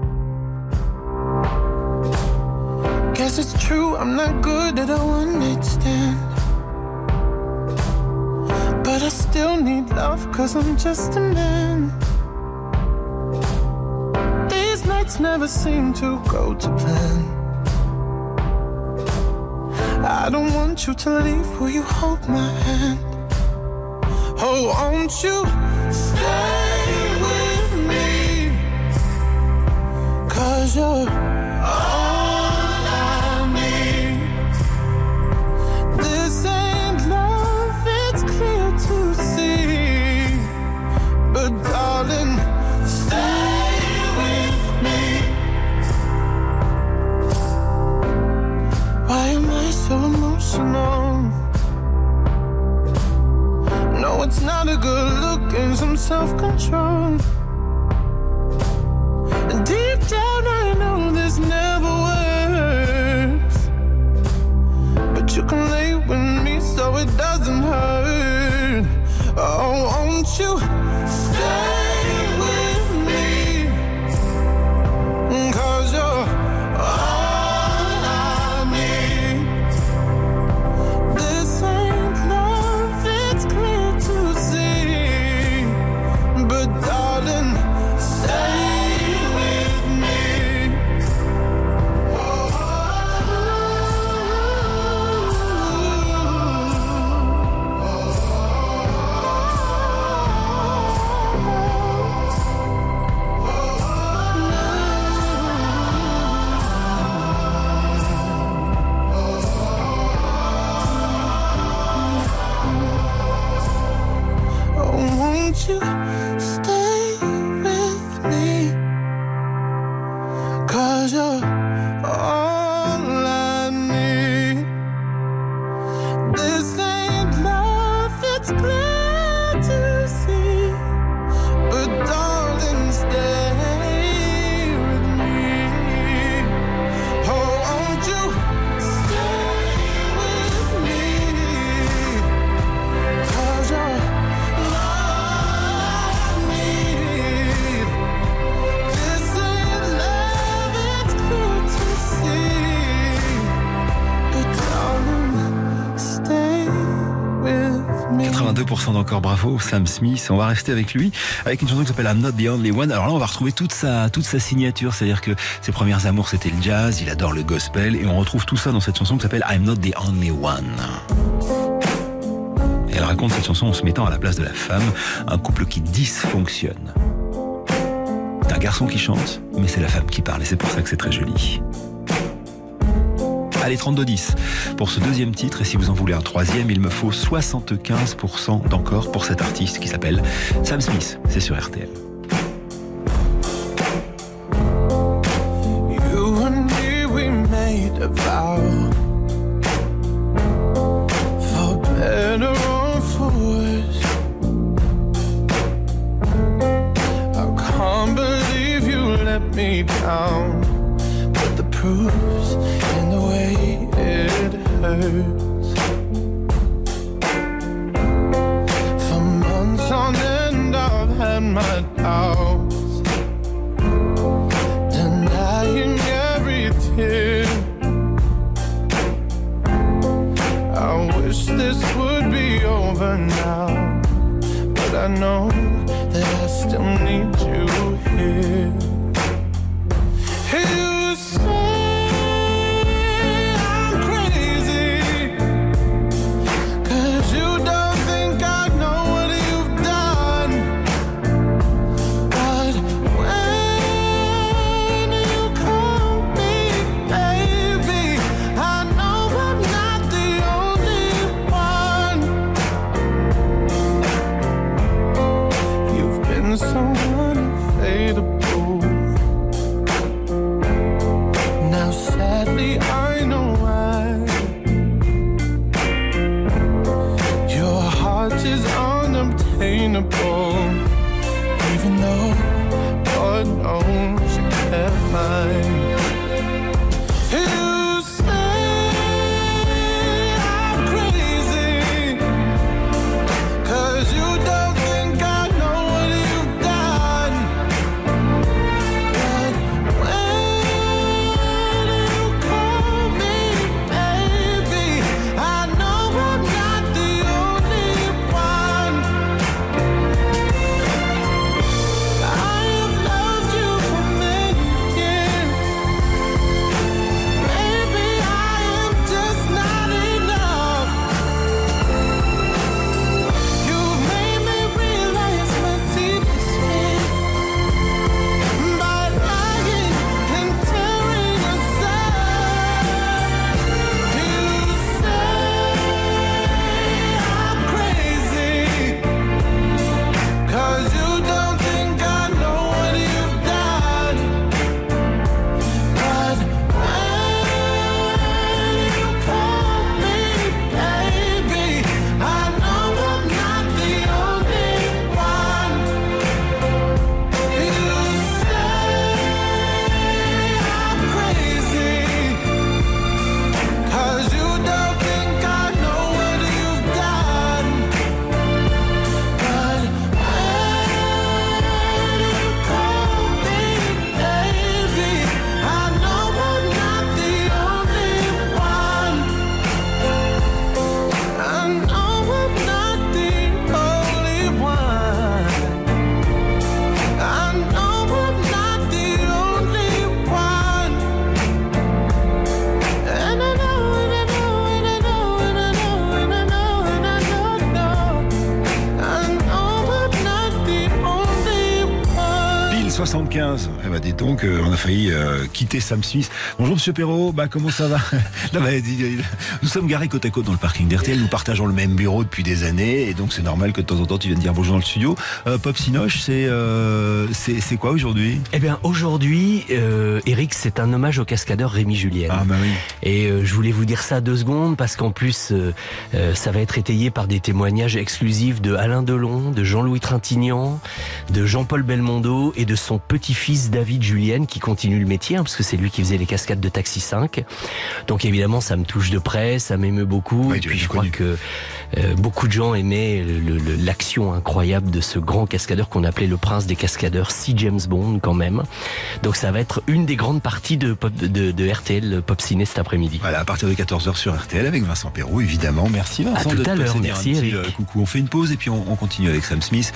S7: Guess it's true, I'm not good at a one-night stand, but I still need love, cause I'm just a man. These nights never seem to go to plan. I don't want you to leave, will you hold my hand? Oh, won't you stay with me, cause you're all to see, but darling, stay with me. Why am I so emotional? No, it's not a good look and some self-control. And deep down I know this never works, but you can lay with me so it doesn't hurt. Oh, won't you stay with me, cause you're all I need. This ain't love, it's clear to see, but darling, stay with me. Won't you stay with me, cause you're all I need. This ain't love, it's clear to see, but darling, stay with me. Oh, won't you stay with me, cause you're
S3: quatre-vingt-deux pour cent d'encore, bravo Sam Smith. On va rester avec lui avec une chanson qui s'appelle I'm Not the Only One. Alors là on va retrouver toute sa, toute sa signature, c'est-à-dire que ses premières amours c'était le jazz, il adore le gospel et on retrouve tout ça dans cette chanson qui s'appelle I'm Not the Only One. Et elle raconte cette chanson en se mettant à la place de la femme, un couple qui dysfonctionne. C'est un garçon qui chante, mais c'est la femme qui parle et c'est pour ça que c'est très joli.
S8: Allez, trente-deux dix pour ce deuxième titre. Et si vous en voulez un troisième, il me faut soixante-quinze pour cent d'encore pour cet artiste qui s'appelle Sam Smith. C'est sur R T L.
S7: You and me, we made a vow. For better or for worse. I can't believe you let me down. But the proof's in the way it hurts. For months on end I've had my doubts, denying every tear. I wish this would be over now, but I know that I still need you here. You say I'm crazy, 'cause you don't think I know what you've done. But when you call me baby, I know I'm not the only one. You've been so unfadable. Sadly, I know why. Your heart is unobtainable, even though God knows you kept mine. You say I'm crazy, 'cause you don't think I know what you've done. But when
S3: soixante-quinze. Eh ben, dis donc, euh, on a failli euh, quitter Sam Smith. Bonjour Monsieur Perrault, bah comment ça va? Non, bah, nous sommes garés côte à côte dans le parking d'R T L. Nous partageons le même bureau depuis des années, et donc c'est normal que de temps en temps tu viennes dire bonjour dans le studio. Euh, Pop Sinoche, c'est euh, c'est c'est quoi aujourd'hui?
S9: Eh bien aujourd'hui, euh, Eric, c'est un hommage au cascadeur Rémi Julien.
S3: Ah bah oui.
S9: Et euh, je voulais vous dire ça deux secondes parce qu'en plus, euh, euh, ça va être étayé par des témoignages exclusifs de Alain Delon, de Jean-Louis Trintignant, de Jean-Paul Belmondo et de son petit-fils David Julien qui continue le métier, hein, parce que c'est lui qui faisait les cascades de Taxi cinq. Donc évidemment, ça me touche de près, ça m'émeut beaucoup.
S3: Oui,
S9: et puis je crois que euh, beaucoup de gens aimaient le, le, l'action incroyable de ce grand cascadeur qu'on appelait le prince des cascadeurs, si James Bond quand même. Donc ça va être une des grandes parties de, pop, de, de R T L Pop Ciné cet après-midi.
S3: Voilà, à partir de quatorze heures sur R T L avec Vincent Perrault, évidemment. Merci Vincent.
S9: À tout
S3: de
S9: à l'heure, merci Eric.
S3: Euh, coucou, on fait une pause et puis on, on continue avec Sam Smith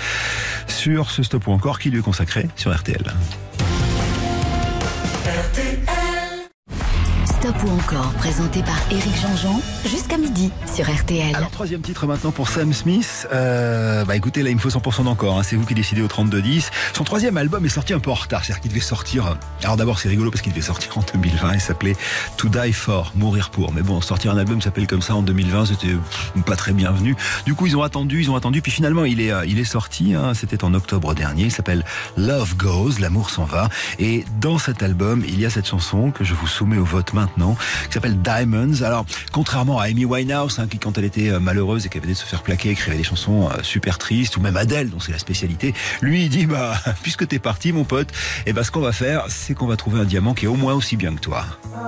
S3: sur ce Stop ou encore qui lui est consacré sur R T L.
S2: Stop Stop ou encore, présenté par Éric Jean-Jean, jusqu'à midi sur R T L.
S3: Alors, troisième titre maintenant pour Sam Smith. Euh, bah écoutez, là, il me faut cent pour cent d'encore. Hein. C'est vous qui décidez au trente-deux dix. Son troisième album est sorti un peu en retard. C'est-à-dire qu'il devait sortir... Alors d'abord, c'est rigolo parce qu'il devait sortir en deux mille vingt. Il s'appelait To Die For, Mourir Pour. Mais bon, sortir un album qui s'appelle comme ça en deux mille vingt, c'était pas très bienvenu. Du coup, ils ont attendu, ils ont attendu. Puis finalement, il est, il est sorti. Hein. C'était en octobre dernier. Il s'appelle Love Goes, L'amour s'en va. Et dans cet album, il y a cette chanson que je vous soumets au vote maintenant, qui s'appelle Diamonds. Alors, contrairement à Amy Winehouse, hein, qui quand elle était malheureuse et qu'elle venait de se faire plaquer, écrivait des chansons euh, super tristes, ou même Adèle, dont c'est la spécialité, lui, il dit, bah, puisque t'es parti, mon pote, et bah, ce qu'on va faire, c'est qu'on va trouver un diamant qui est au moins aussi bien que toi.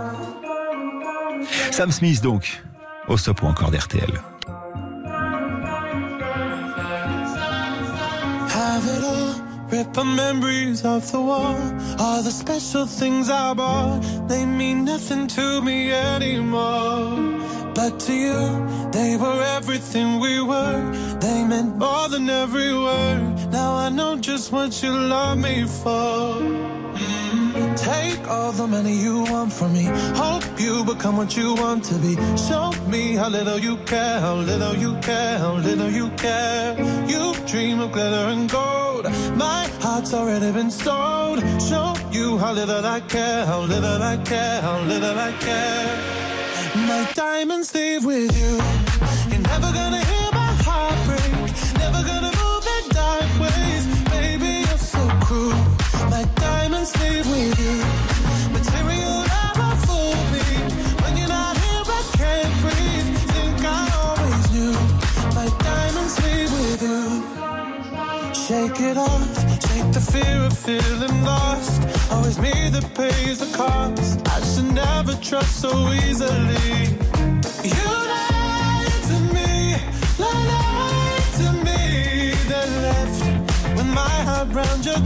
S3: Sam Smith, donc, au stop ou encore d'R T L.
S7: Rip on memories of the war. All the special things I bought, they mean nothing to me anymore. But to you, they were everything we were. They meant more than every word. Now I know just what you love me for. Mm. Take all the money you want from me. Hope you become what you want to be. Show me how little you care, how little you care, how little you care. You dream of glitter and gold. My heart's already been sold. Show you how little I care, how little I care, how little I care. My diamonds leave with you. You're never gonna hear my heart break. Never gonna move in dark ways. Baby, you're so cruel. My diamonds leave with you. Material never fooled me. When you're not here, I can't breathe. Think I always knew. My diamonds leave with you. Shake it off, shake the fear of feeling lost. Always me that pays the cost. I should never trust so easily. You lied to me, lied to me. Then left with my heart round your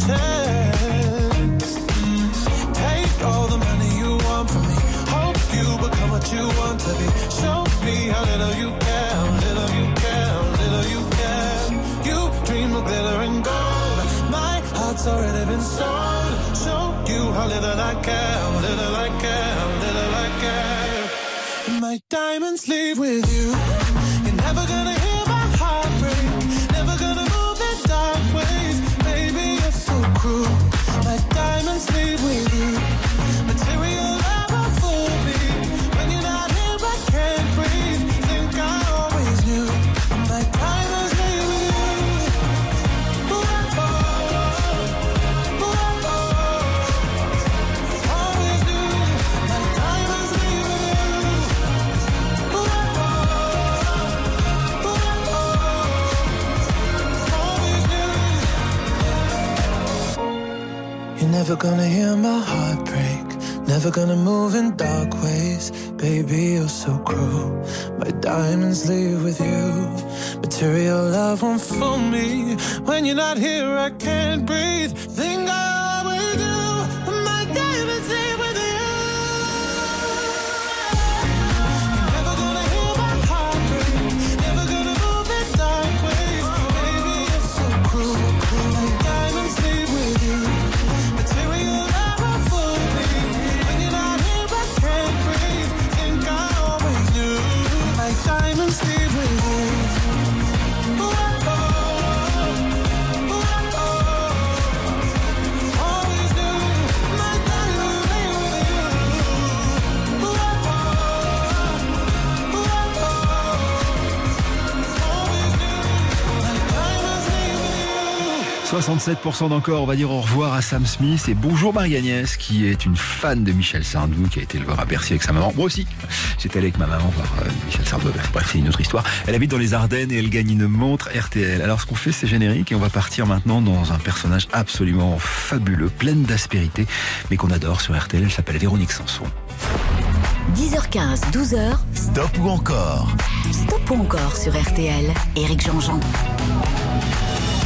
S7: chest. Mm. Take all the money you want from me. Hope you become what you want to be. Show me how little you care, how little you care, how little you care. You dream of glitter and gold. My heart's already been sold. Show you how little I care, how little I care, how little I care. And my diamonds leave with you. You're never gonna hear my heart break. Never gonna move in dark ways. Baby, you're so cruel. My diamonds leave with you. Material never fooled me. When you're not here, I can't breathe. Think I always knew. My diamonds leave with you. Never gonna hear my heart break. Never gonna move in dark ways. Baby, you're so cruel. My diamonds leave with you. Material love won't fool me. When you're not here, I can't breathe. Think I always do. My diamonds leave with you. You're never gonna hear my heart break. Never gonna move in dark ways. Baby, you're so cruel. My diamonds leave with you.
S3: soixante-sept pour cent d'encore, on va dire au revoir à Sam Smith et bonjour Marie-Agnès qui est une fan de Michel Sardou, qui a été le voir à Bercy avec sa maman. Moi aussi, j'étais allé avec ma maman voir euh, Michel Sardou. Bref, c'est une autre histoire. Elle habite dans les Ardennes et elle gagne une montre R T L. Alors ce qu'on fait, c'est générique et on va partir maintenant dans un personnage absolument fabuleux, pleine d'aspérité, mais qu'on adore sur R T L. Elle s'appelle Véronique Sanson.
S2: dix heures quinze, douze heures.
S1: Stop ou encore.
S2: Stop ou encore sur R T L. Éric Jean-Jean.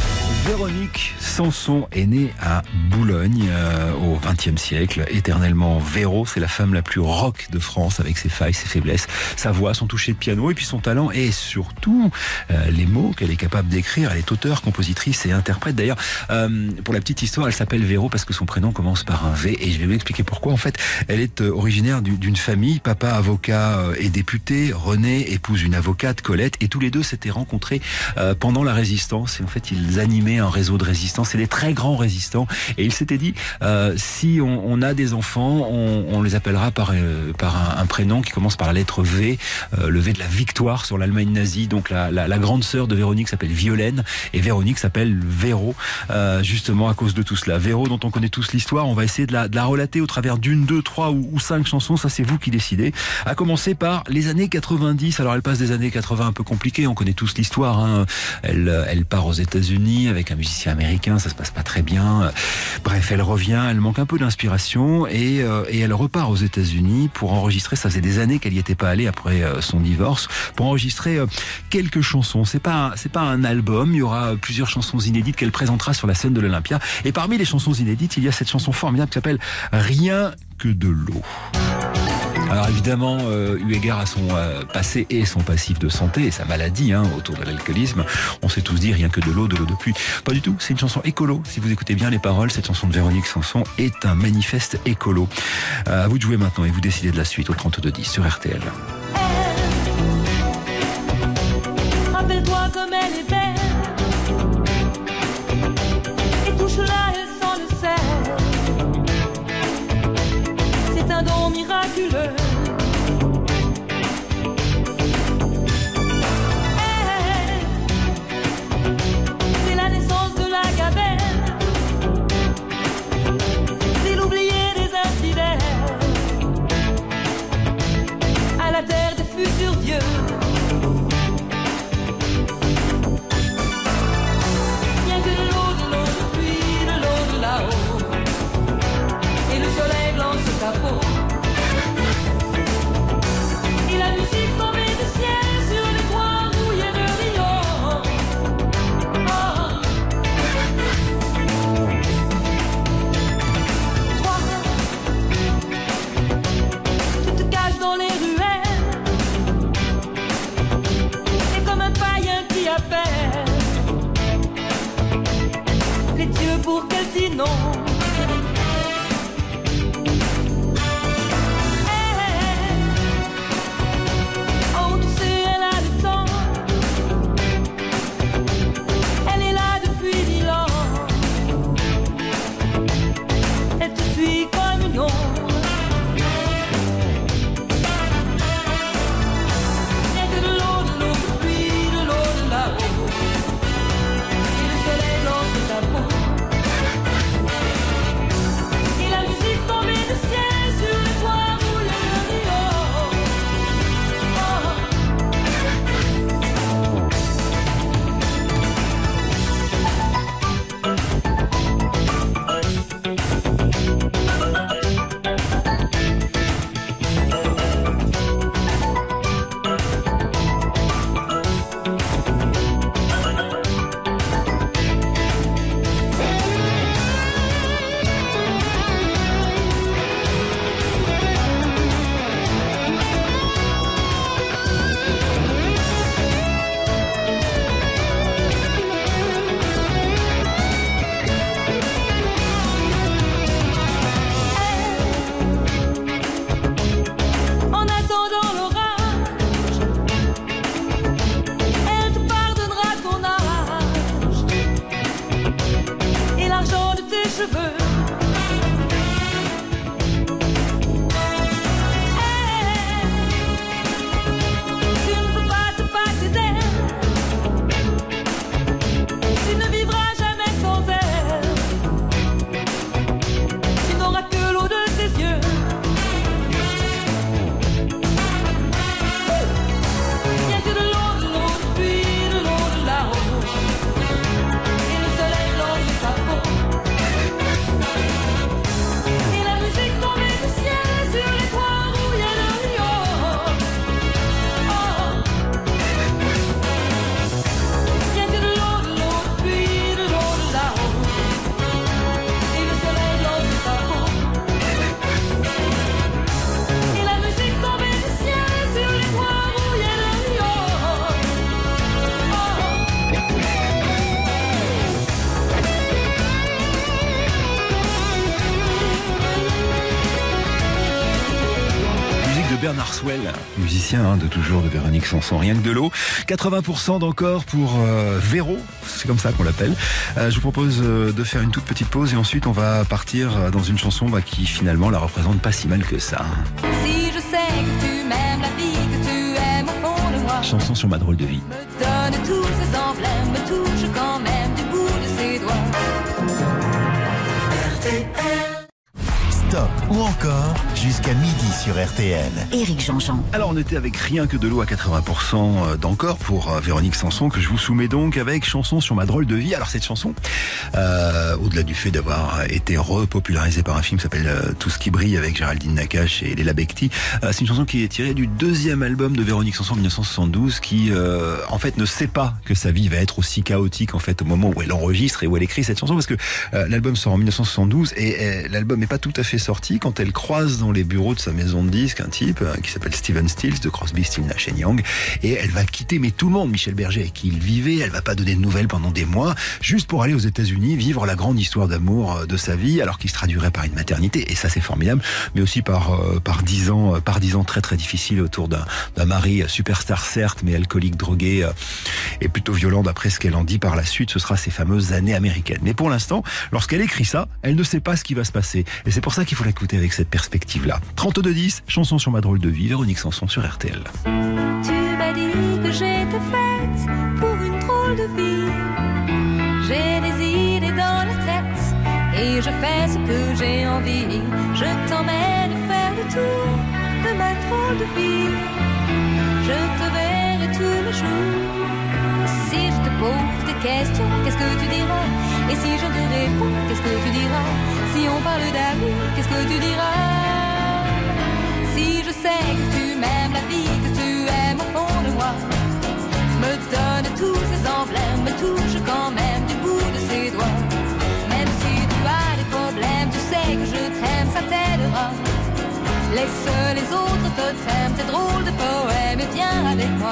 S8: Véronique Sanson est née à Boulogne euh, au vingtième siècle. Éternellement Véro, c'est la femme la plus rock de France avec ses failles, ses faiblesses, sa voix, son toucher de piano et puis son talent et surtout euh, les mots qu'elle est capable d'écrire. Elle est auteure, compositrice et interprète. D'ailleurs, euh, pour la petite histoire, elle s'appelle Véro parce que son prénom commence par un V et je vais vous expliquer pourquoi. En fait, elle est euh, originaire du, d'une famille, papa avocat euh, et député, René épouse une avocate, Colette, et tous les deux s'étaient rencontrés euh, pendant la Résistance et en fait ils animaient un réseau de résistance, c'est des très grands résistants et ils s'étaient dit euh, si on, on a des enfants, on, on les appellera par, euh, par un, un prénom qui commence par la lettre V, euh, le V de la victoire sur l'Allemagne nazie. Donc la, la, la grande sœur de Véronique s'appelle Violaine et Véronique s'appelle Véro, euh, justement à cause de tout cela. Véro dont on connaît tous l'histoire, on va essayer de la, de la relater au travers d'une, deux, trois ou, ou cinq chansons, ça c'est vous qui décidez. À commencer par les années quatre-vingt-dix. Alors elle passe des années quatre-vingts un peu compliquées, on connaît tous l'histoire, hein. Elle, elle part aux États-Unis avec un musicien américain, ça se passe pas très bien. Bref, elle revient, elle manque un peu d'inspiration et, euh, et elle repart aux États-Unis pour enregistrer. Ça faisait des années qu'elle y était pas allée après euh, son divorce, pour enregistrer euh, quelques chansons. C'est pas c'est pas un album. Il y aura plusieurs chansons inédites qu'elle présentera sur la scène de l'Olympia. Et parmi les chansons inédites, il y a cette chanson formidable qui s'appelle Rien que de l'eau. Alors évidemment, euh, eu égard à son euh, passé et son passif de santé et sa maladie hein, autour de l'alcoolisme, on s'est tous dit rien que de l'eau, de l'eau de pluie. Pas du tout, c'est une chanson écolo. Si vous écoutez bien les paroles, cette chanson de Véronique Sanson est un manifeste écolo. Euh, à vous de jouer maintenant et vous décidez de la suite au trente-deux dix sur R T L.
S10: Rappelle-toi comme elle est belle et touche-la et sans le sel. C'est un don miraculeux.
S11: La terre
S8: de Bernard Swell, musicien hein, de toujours de Véronique Sanson, rien que de l'eau. quatre-vingts pour cent d'encore pour euh, Véro, c'est comme ça qu'on l'appelle. Euh, je vous propose euh, de faire une toute petite pause et ensuite on va partir dans une chanson bah, qui finalement la représente pas si mal que ça.
S10: Si je sais que tu m'aimes, la vie que tu aimes au fond de moi.
S8: Chanson sur ma drôle de vie.
S10: Me donne tous ces emblèmes, me touche quand même du bout de ses doigts.
S4: R T L.
S1: Stop ou encore jusqu'à midi sur R T L.
S2: Éric Jean-Jean.
S8: Alors on était avec rien que de l'eau à quatre-vingts pour cent d'encore pour euh, Véronique Sanson que je vous soumets donc avec chanson sur ma drôle de vie. Alors cette chanson, euh, au-delà du fait d'avoir été repopularisée par un film qui s'appelle euh, Tout ce qui brille avec Géraldine Nakache et Léla Becti, euh, c'est une chanson qui est tirée du deuxième album de Véronique Sanson en dix-neuf cent soixante-douze qui euh, en fait ne sait pas que sa vie va être aussi chaotique en fait au moment où elle enregistre et où elle écrit cette chanson parce que euh, l'album sort en dix-neuf cent soixante-douze et euh, l'album n'est pas tout à fait sorti quand elle croise dans les bureaux de sa maison de disques un type euh, qui s'appelle Steven Stills de Crosby, Stills, Nash and Young et elle va quitter mais tout le monde, Michel Berger avec qui il vivait, elle va pas donner de nouvelles pendant des mois juste pour aller aux États-Unis vivre la grande histoire d'amour de sa vie alors qu'il se traduirait par une maternité et ça c'est formidable mais aussi par euh, par dix ans euh, par dix ans très très difficiles autour d'un d'un mari superstar certes mais alcoolique drogué euh, et plutôt violent d'après ce qu'elle en dit par la suite. Ce sera ces fameuses années américaines mais pour l'instant lorsqu'elle écrit ça elle ne sait pas ce qui va se passer et c'est pour ça qu'il faut l'écouter avec cette perspective-là. trente-deux dix, chanson sur ma drôle de vie, Véronique Sanson sur R T L.
S10: Tu m'as dit que j'étais faite pour une drôle de vie. J'ai des idées dans la tête et je fais ce que j'ai envie. Je t'emmène faire le tour de ma drôle de vie. Je te verrai tous les jours. Si je te pose des questions, qu'est-ce que tu diras? Et si je te réponds, qu'est-ce que tu diras? Si on parle d'amour, qu'est-ce que tu diras? Si je sais que tu m'aimes, la vie que tu aimes au fond de moi, me donne tous ces emblèmes, me touche quand même du bout de ses doigts. Même si tu as des problèmes, tu sais que je t'aime, ça t'aidera. Laisse les autres totems, tes drôles de poèmes et viens avec moi.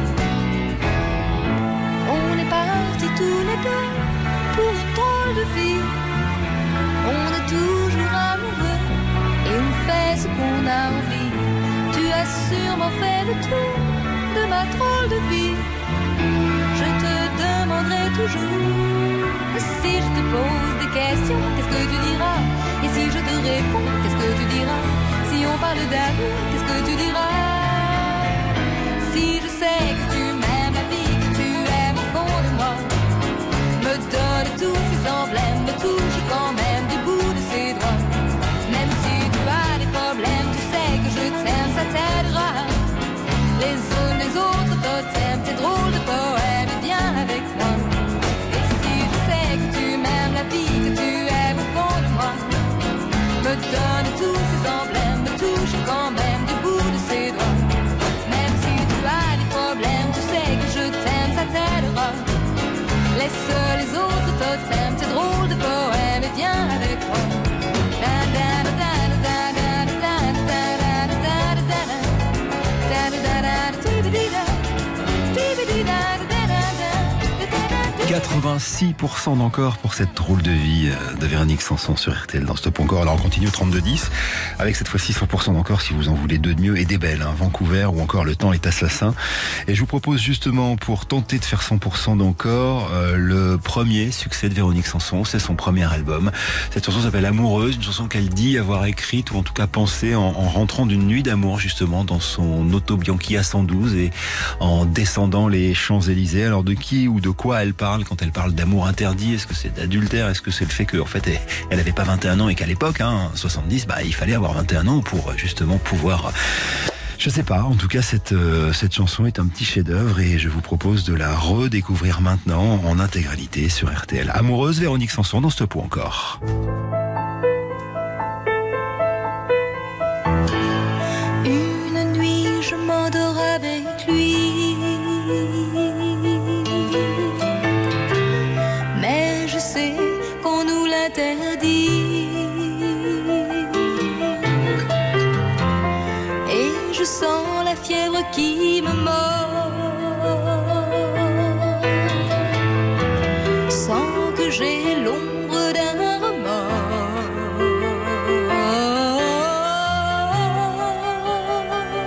S10: On est partis tous les deux pour une drôle de vie. On est toujours amoureux et on fait ce qu'on a envie. Tu as sûrement fait le tour de ma drôle de vie. Je te demanderai toujours si je te pose des questions, qu'est-ce que tu diras? Et si je te réponds, qu'est-ce que tu diras? Si on parle d'amour, qu'est-ce que tu diras? Si je sais que tu m'aimes, la vie que tu aimes au fond de moi, me donne tous ces emblèmes, me touche quand même du bout de ses doigts. Même si tu as des problèmes, tu sais que je t'aime, ça t'aidera. Les uns les autres totems, tes drôles de poèmes, viens avec moi. Et si je sais que tu m'aimes, la vie que tu aimes au fond de moi, me donne tous ces emblèmes, me touche quand même du bout de ses doigts. Même si tu as des problèmes, tu sais que je t'aime, ça t'aidera. Laisse les autres totems, tes drôles de poèmes, et viens avec moi.
S8: quatre-vingt-six pour cent d'encore pour cette drôle de vie de Véronique Sanson sur R T L dans Stop Encore. Alors on continue au trente-deux dix avec cette fois-ci cent pour cent d'encore si vous en voulez deux de mieux et des belles, hein, Vancouver ou encore Le Temps est assassin. Et je vous propose justement pour tenter de faire cent pour cent d'encore euh, le premier succès de Véronique Sanson, c'est son premier album. Cette chanson s'appelle Amoureuse, une chanson qu'elle dit avoir écrite ou en tout cas pensée en, en rentrant d'une nuit d'amour justement dans son auto Bianchi A cent douze et en descendant les Champs-Élysées. Alors de qui ou de quoi elle parle quand elle parle d'amour interdit? Est-ce que c'est d'adultère? Est-ce que c'est le fait qu'en fait elle, elle avait pas vingt et un ans et qu'à l'époque, hein, soixante-dix, bah il fallait avoir vingt et un ans pour justement pouvoir... Je sais pas, en tout cas cette, euh, cette chanson est un petit chef-d'œuvre et je vous propose de la redécouvrir maintenant en intégralité sur R T L. Amoureuse, Véronique Sanson dans Stop ou encore.
S10: Une nuit, je m'endors avec lui, mais je sais qu'on nous l'interdit. Je sens la fièvre qui me mord, sans que j'ai l'ombre d'un remords.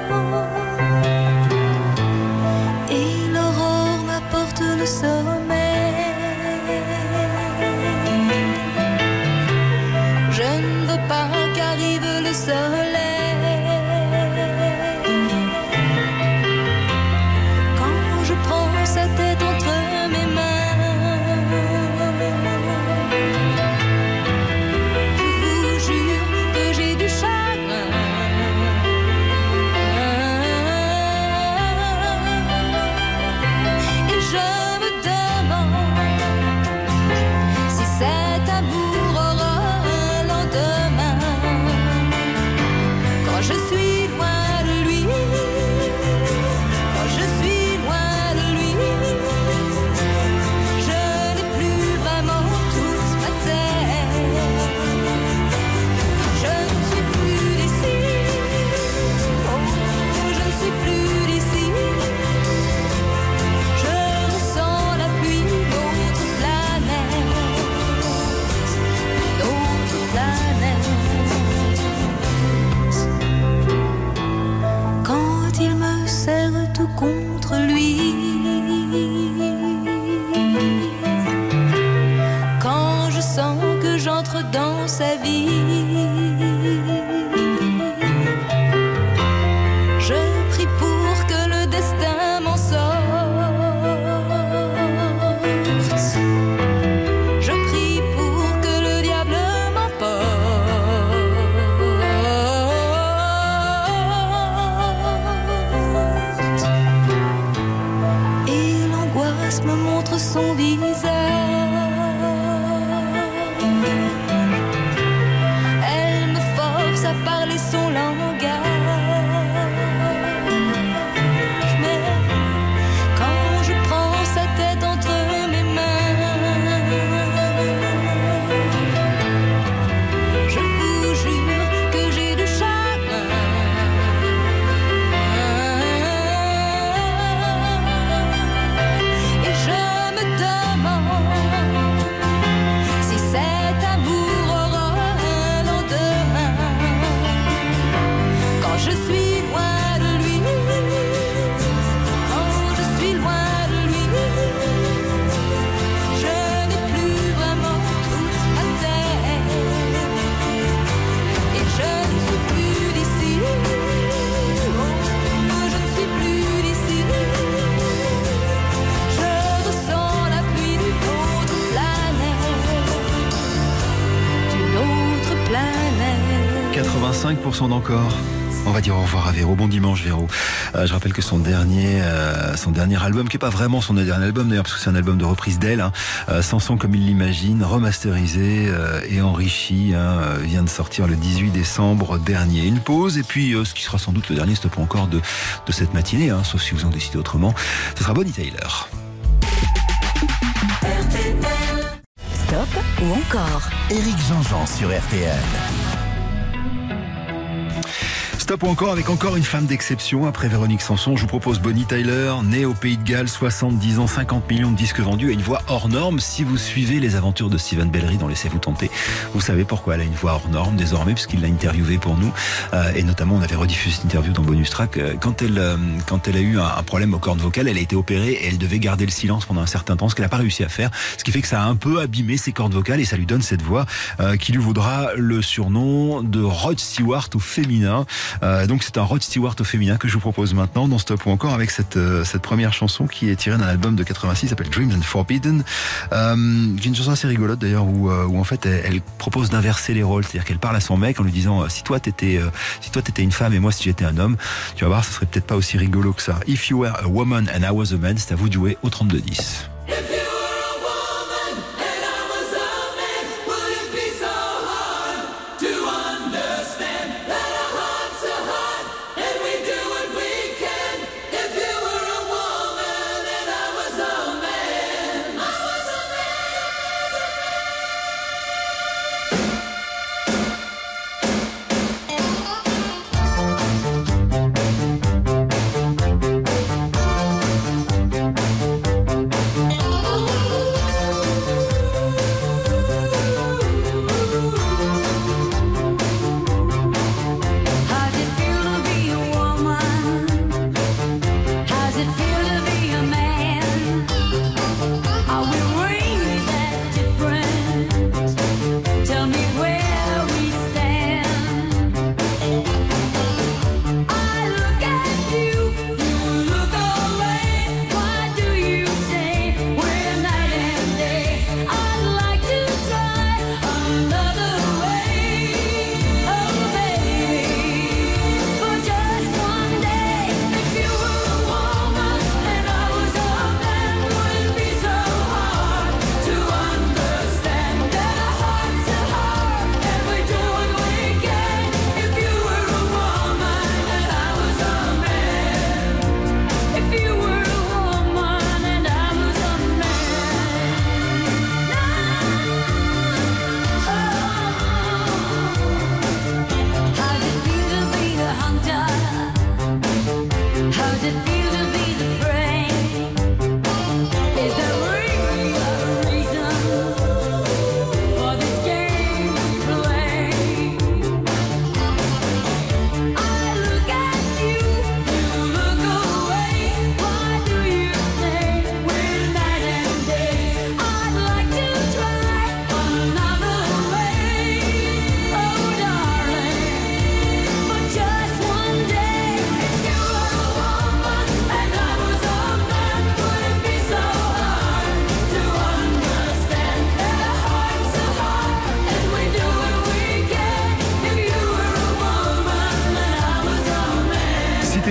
S10: soleil. Quand je prends sa tête entre mes mains, je vous jure que j'ai du chagrin. Et je me demande si cet amour aura un lendemain. Quand je suis loin de lui, quand je suis loin de lui, je n'ai plus vraiment toute ma terre. Je ne suis plus d'ici, oh, je ne suis plus d'ici. Je ressens la pluie d'autres planètes, d'autres planètes. Quand il me serre tout contre lui, quand je sens que j'entre dans sa vie, je prie pour que le destin m'en sorte. Je prie pour que le diable m'emporte. Et l'angoisse me montre son visage. Elle me force à parler son langage. Mais quand je prends sa tête entre mes mains, je vous jure que j'ai du chagrin. Et je me demande si cet amour aura un lendemain. Quand je suis loin de lui, quand je suis loin de lui, je n'ai plus vraiment toute ma terre. Et je ne suis plus d'ici, oh, je ne suis plus d'ici. Je ressens la pluie d'une autre planète, d'une autre planète.
S8: quatre-vingt-cinq pour cent d'encore. On va dire au revoir à Véro. Bon dimanche Véro. Euh, je rappelle que son dernier, euh, son dernier album, qui n'est pas vraiment son dernier album d'ailleurs, parce que c'est un album de reprise d'elle, hein, euh, Samson comme il l'imagine, remasterisé euh, et enrichi, hein, euh, vient de sortir le dix-huit décembre dernier. Une pause et puis euh, ce qui sera sans doute le dernier stop encore de, de cette matinée, hein, sauf si vous en décidez autrement, ce sera Bonnie Tyler.
S2: Stop ou encore.
S1: Éric Jean-Jean sur R T L.
S8: Stop ou encore avec encore une femme d'exception. Après Véronique Sanson, je vous propose Bonnie Tyler, née au Pays de Galles, soixante-dix ans, cinquante millions de disques vendus et une voix hors norme. Si vous suivez les aventures de Steven Bellery dans Laissez-vous tenter, vous savez pourquoi elle a une voix hors norme désormais, puisqu'il l'a interviewée pour nous. Euh, et notamment, on avait rediffusé cette interview dans Bonus Track. Euh, quand elle, euh, quand elle a eu un, un problème aux cordes vocales, elle a été opérée et elle devait garder le silence pendant un certain temps, ce qu'elle n'a pas réussi à faire. Ce qui fait que ça a un peu abîmé ses cordes vocales et ça lui donne cette voix euh, qui lui vaudra le surnom de Rod Stewart au féminin. Euh, donc c'est un Rod Stewart au féminin que je vous propose maintenant dans Stop ou encore avec cette, euh, cette première chanson qui est tirée d'un album de quatre-vingt-six, s'appelle Dreams and Forbidden. Euh, une chanson assez rigolote d'ailleurs où, euh, où en fait elle, elle propose d'inverser les rôles, c'est-à-dire qu'elle parle à son mec en lui disant si toi t'étais euh, si toi t'étais une femme et moi si j'étais un homme, tu vas voir, ça serait peut-être pas aussi rigolo que ça. If you were a woman and I was a man, c'est à vous de jouer au trente-deux dix.
S10: Thank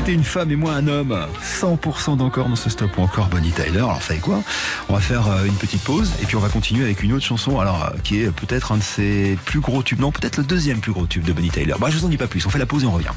S8: était une femme et moi un homme. cent pour cent d'encore dans ce Stop ou encore Bonnie Tyler. Alors, vous savez quoi? On va faire une petite pause et puis on va continuer avec une autre chanson, alors qui est peut-être un de ses plus gros tubes. Non, peut-être le deuxième plus gros tube de Bonnie Tyler. Bah, je vous en dis pas plus. On fait la pause et on revient.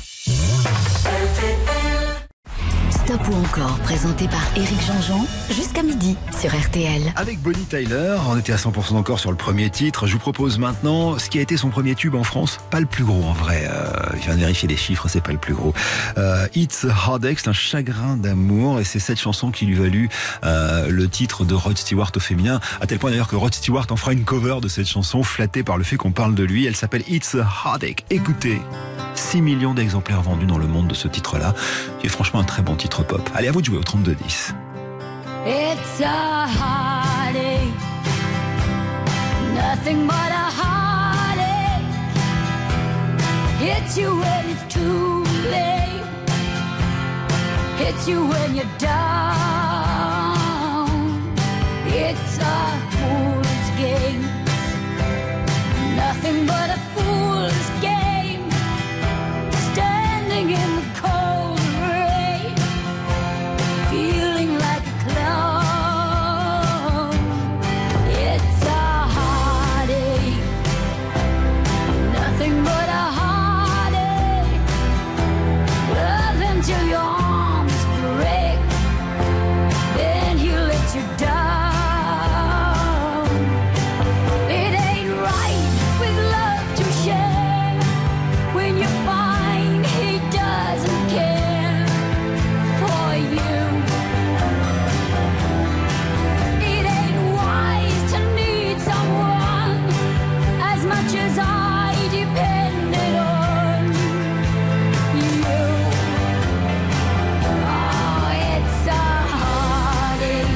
S2: Stop ou encore, présenté par Éric Jean-Jean, jusqu'à midi sur R T L.
S3: Avec Bonnie Tyler, on était à cent pour cent encore sur le premier titre. Je vous propose maintenant ce qui a été son premier tube en France. Pas le plus gros en vrai. Euh, je viens de vérifier les chiffres, c'est pas le plus gros. Euh, It's a Heartache, c'est un chagrin d'amour. Et c'est cette chanson qui lui valut euh, le titre de Rod Stewart au féminin. À tel point d'ailleurs que Rod Stewart en fera une cover de cette chanson, flatté par le fait qu'on parle de lui. Elle s'appelle It's a Heartache. Écoutez, six millions d'exemplaires vendus dans le monde de ce titre-là, qui est franchement un très bon titre pop. Allez, à vous de jouer au trente-deux dix.
S10: It's a heartache, nothing but a heartache. Hits you when it's too late, hits you when you're down. It's a fool's game, nothing but a fool's game. Standing in the cold rain, feeling like a clown. It's a heartache, nothing but a heartache. Love until your arms break, then he lets you down. It ain't right with love to share when you find he doesn't care for you. It ain't wise to need someone as much as I depended on you. Oh, it's a heartache,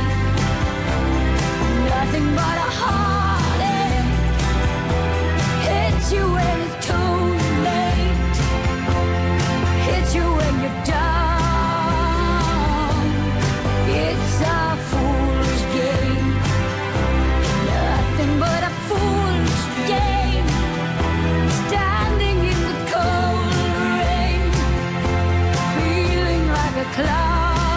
S10: nothing but a heartache. Hits you when it's too late, hits you when you're down. It's a fool's game, nothing but a fool's game. Standing in the cold rain, feeling like a clown.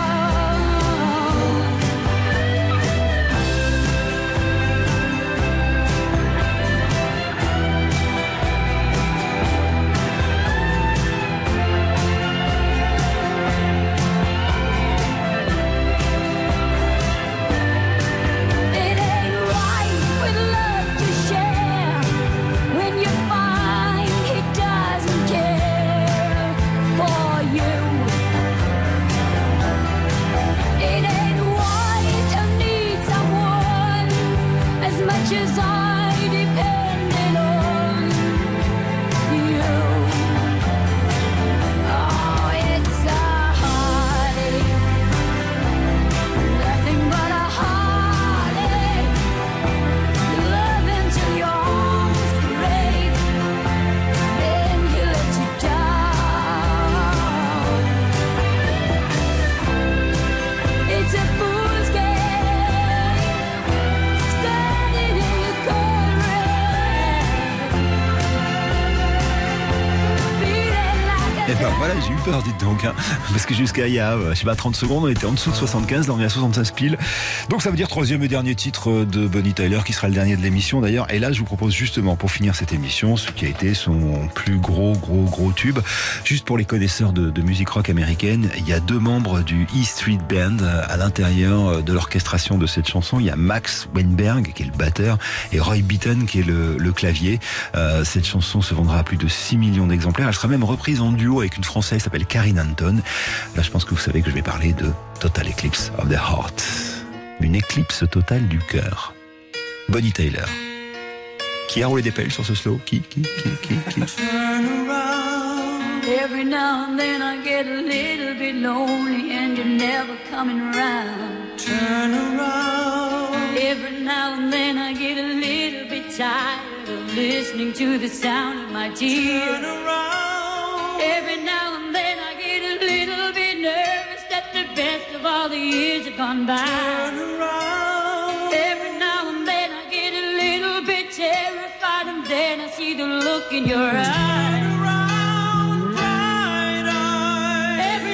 S10: It ain't right with love to share when you find he doesn't care for you. It ain't wise to need someone as much as I depended on you. Oh, it's a heartache, nothing but a heartache. Love until your arms break, then he lets you down. It's a fool's game, standing in the cold rain, feeling like a
S8: Et ben voilà, j'ai eu peur, dites donc, hein, parce que jusqu'à il y a, euh, je sais pas, trente secondes, on était en dessous de soixante-quinze, là on est à soixante-seize piles. Donc ça veut dire troisième et dernier titre de Bonnie Tyler, qui sera le dernier de l'émission d'ailleurs. Et là, je vous propose justement, pour finir cette émission, ce qui a été son plus gros, gros, gros tube. Juste pour les connaisseurs de, de musique rock américaine, il y a deux membres du E Street Band à l'intérieur de l'orchestration de cette chanson. Il y a Max Weinberg, qui est le batteur, et Roy Beaton, qui est le, le clavier. Euh, cette chanson se vendra à plus de six millions d'exemplaires. Elle sera même reprise en duo avec une Française qui s'appelle Karine Anton. Là, je pense que vous savez que je vais parler de Total Eclipse of the Heart. Une éclipse totale du cœur. Bonnie Tyler. Qui a roulé des pelles sur ce slow? Qui, qui, qui, qui, qui?
S10: Every now and then I get a little bit lonely and you're never coming around. Turn around. Every now and then I get a little bit tired of listening to the sound of my tears. Turn around. Every now and then I get a little bit nervous that the best of all the years have gone by. Turn around. Every now and then I get a little bit terrified and then I see the look in your eyes. Turn around, bright eyes. Every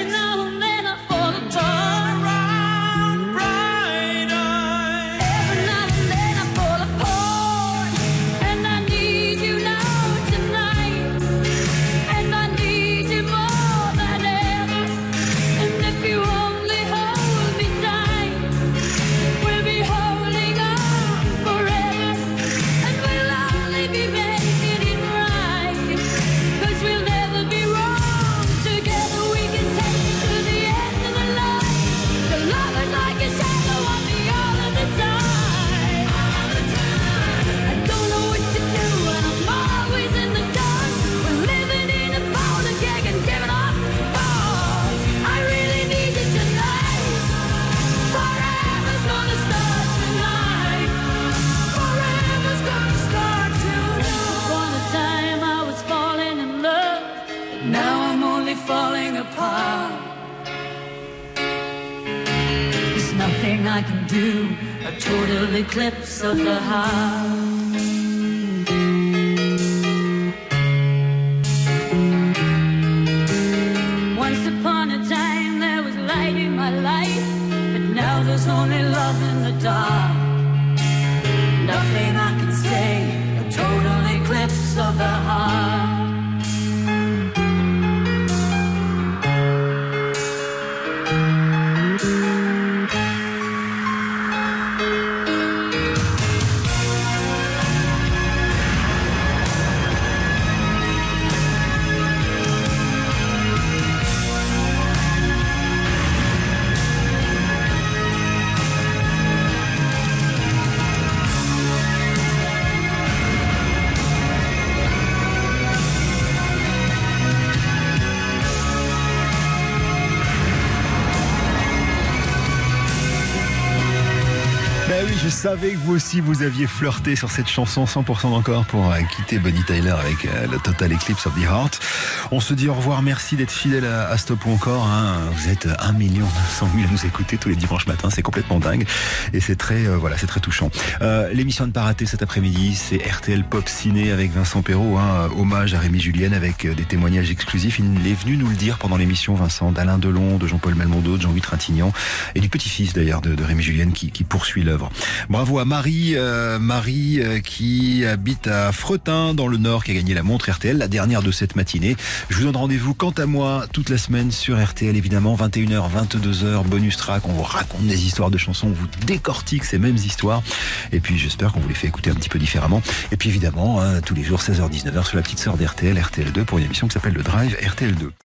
S11: falling apart. There's nothing I can do, a total eclipse of the heart. Once upon a time there was light in my life, but now there's only love in the dark. Nothing I can say, a total eclipse of the heart.
S3: Je savais que vous aussi vous aviez flirté sur cette chanson cent pour cent d'encore pour euh, quitter Bonnie Tyler avec euh, le Total Eclipse of the Heart. On se dit au revoir, merci d'être fidèle à, à Stop ou encore. Hein. Vous êtes un million neuf cent mille à nous écouter tous les dimanches matins, c'est complètement dingue et c'est très euh, voilà, c'est très touchant. Euh, l'émission à ne pas rater cet après-midi, c'est R T L Pop Ciné avec Vincent Perrault, hein, hommage à Rémi Julienne avec des témoignages exclusifs. Il est venu nous le dire pendant l'émission, Vincent, d'Alain Delon, de Jean-Paul Belmondo, de Jean-Louis Trintignant et du petit-fils d'ailleurs de, de Rémi Julienne qui, qui poursuit l'œuvre. Bravo à Marie, euh, Marie euh, qui habite à Fretin dans le Nord, qui a gagné la montre R T L, la dernière de cette matinée. Je vous donne rendez-vous quant à moi toute la semaine sur R T L évidemment, vingt et une heures, vingt-deux heures, bonus track, on vous raconte des histoires de chansons, on vous décortique ces mêmes histoires et puis j'espère qu'on vous les fait écouter un petit peu différemment. Et puis évidemment, hein, tous les jours seize heures dix-neuf heures sur la petite sœur d'R T L, R T L deux pour une émission qui s'appelle Le Drive R T L deux.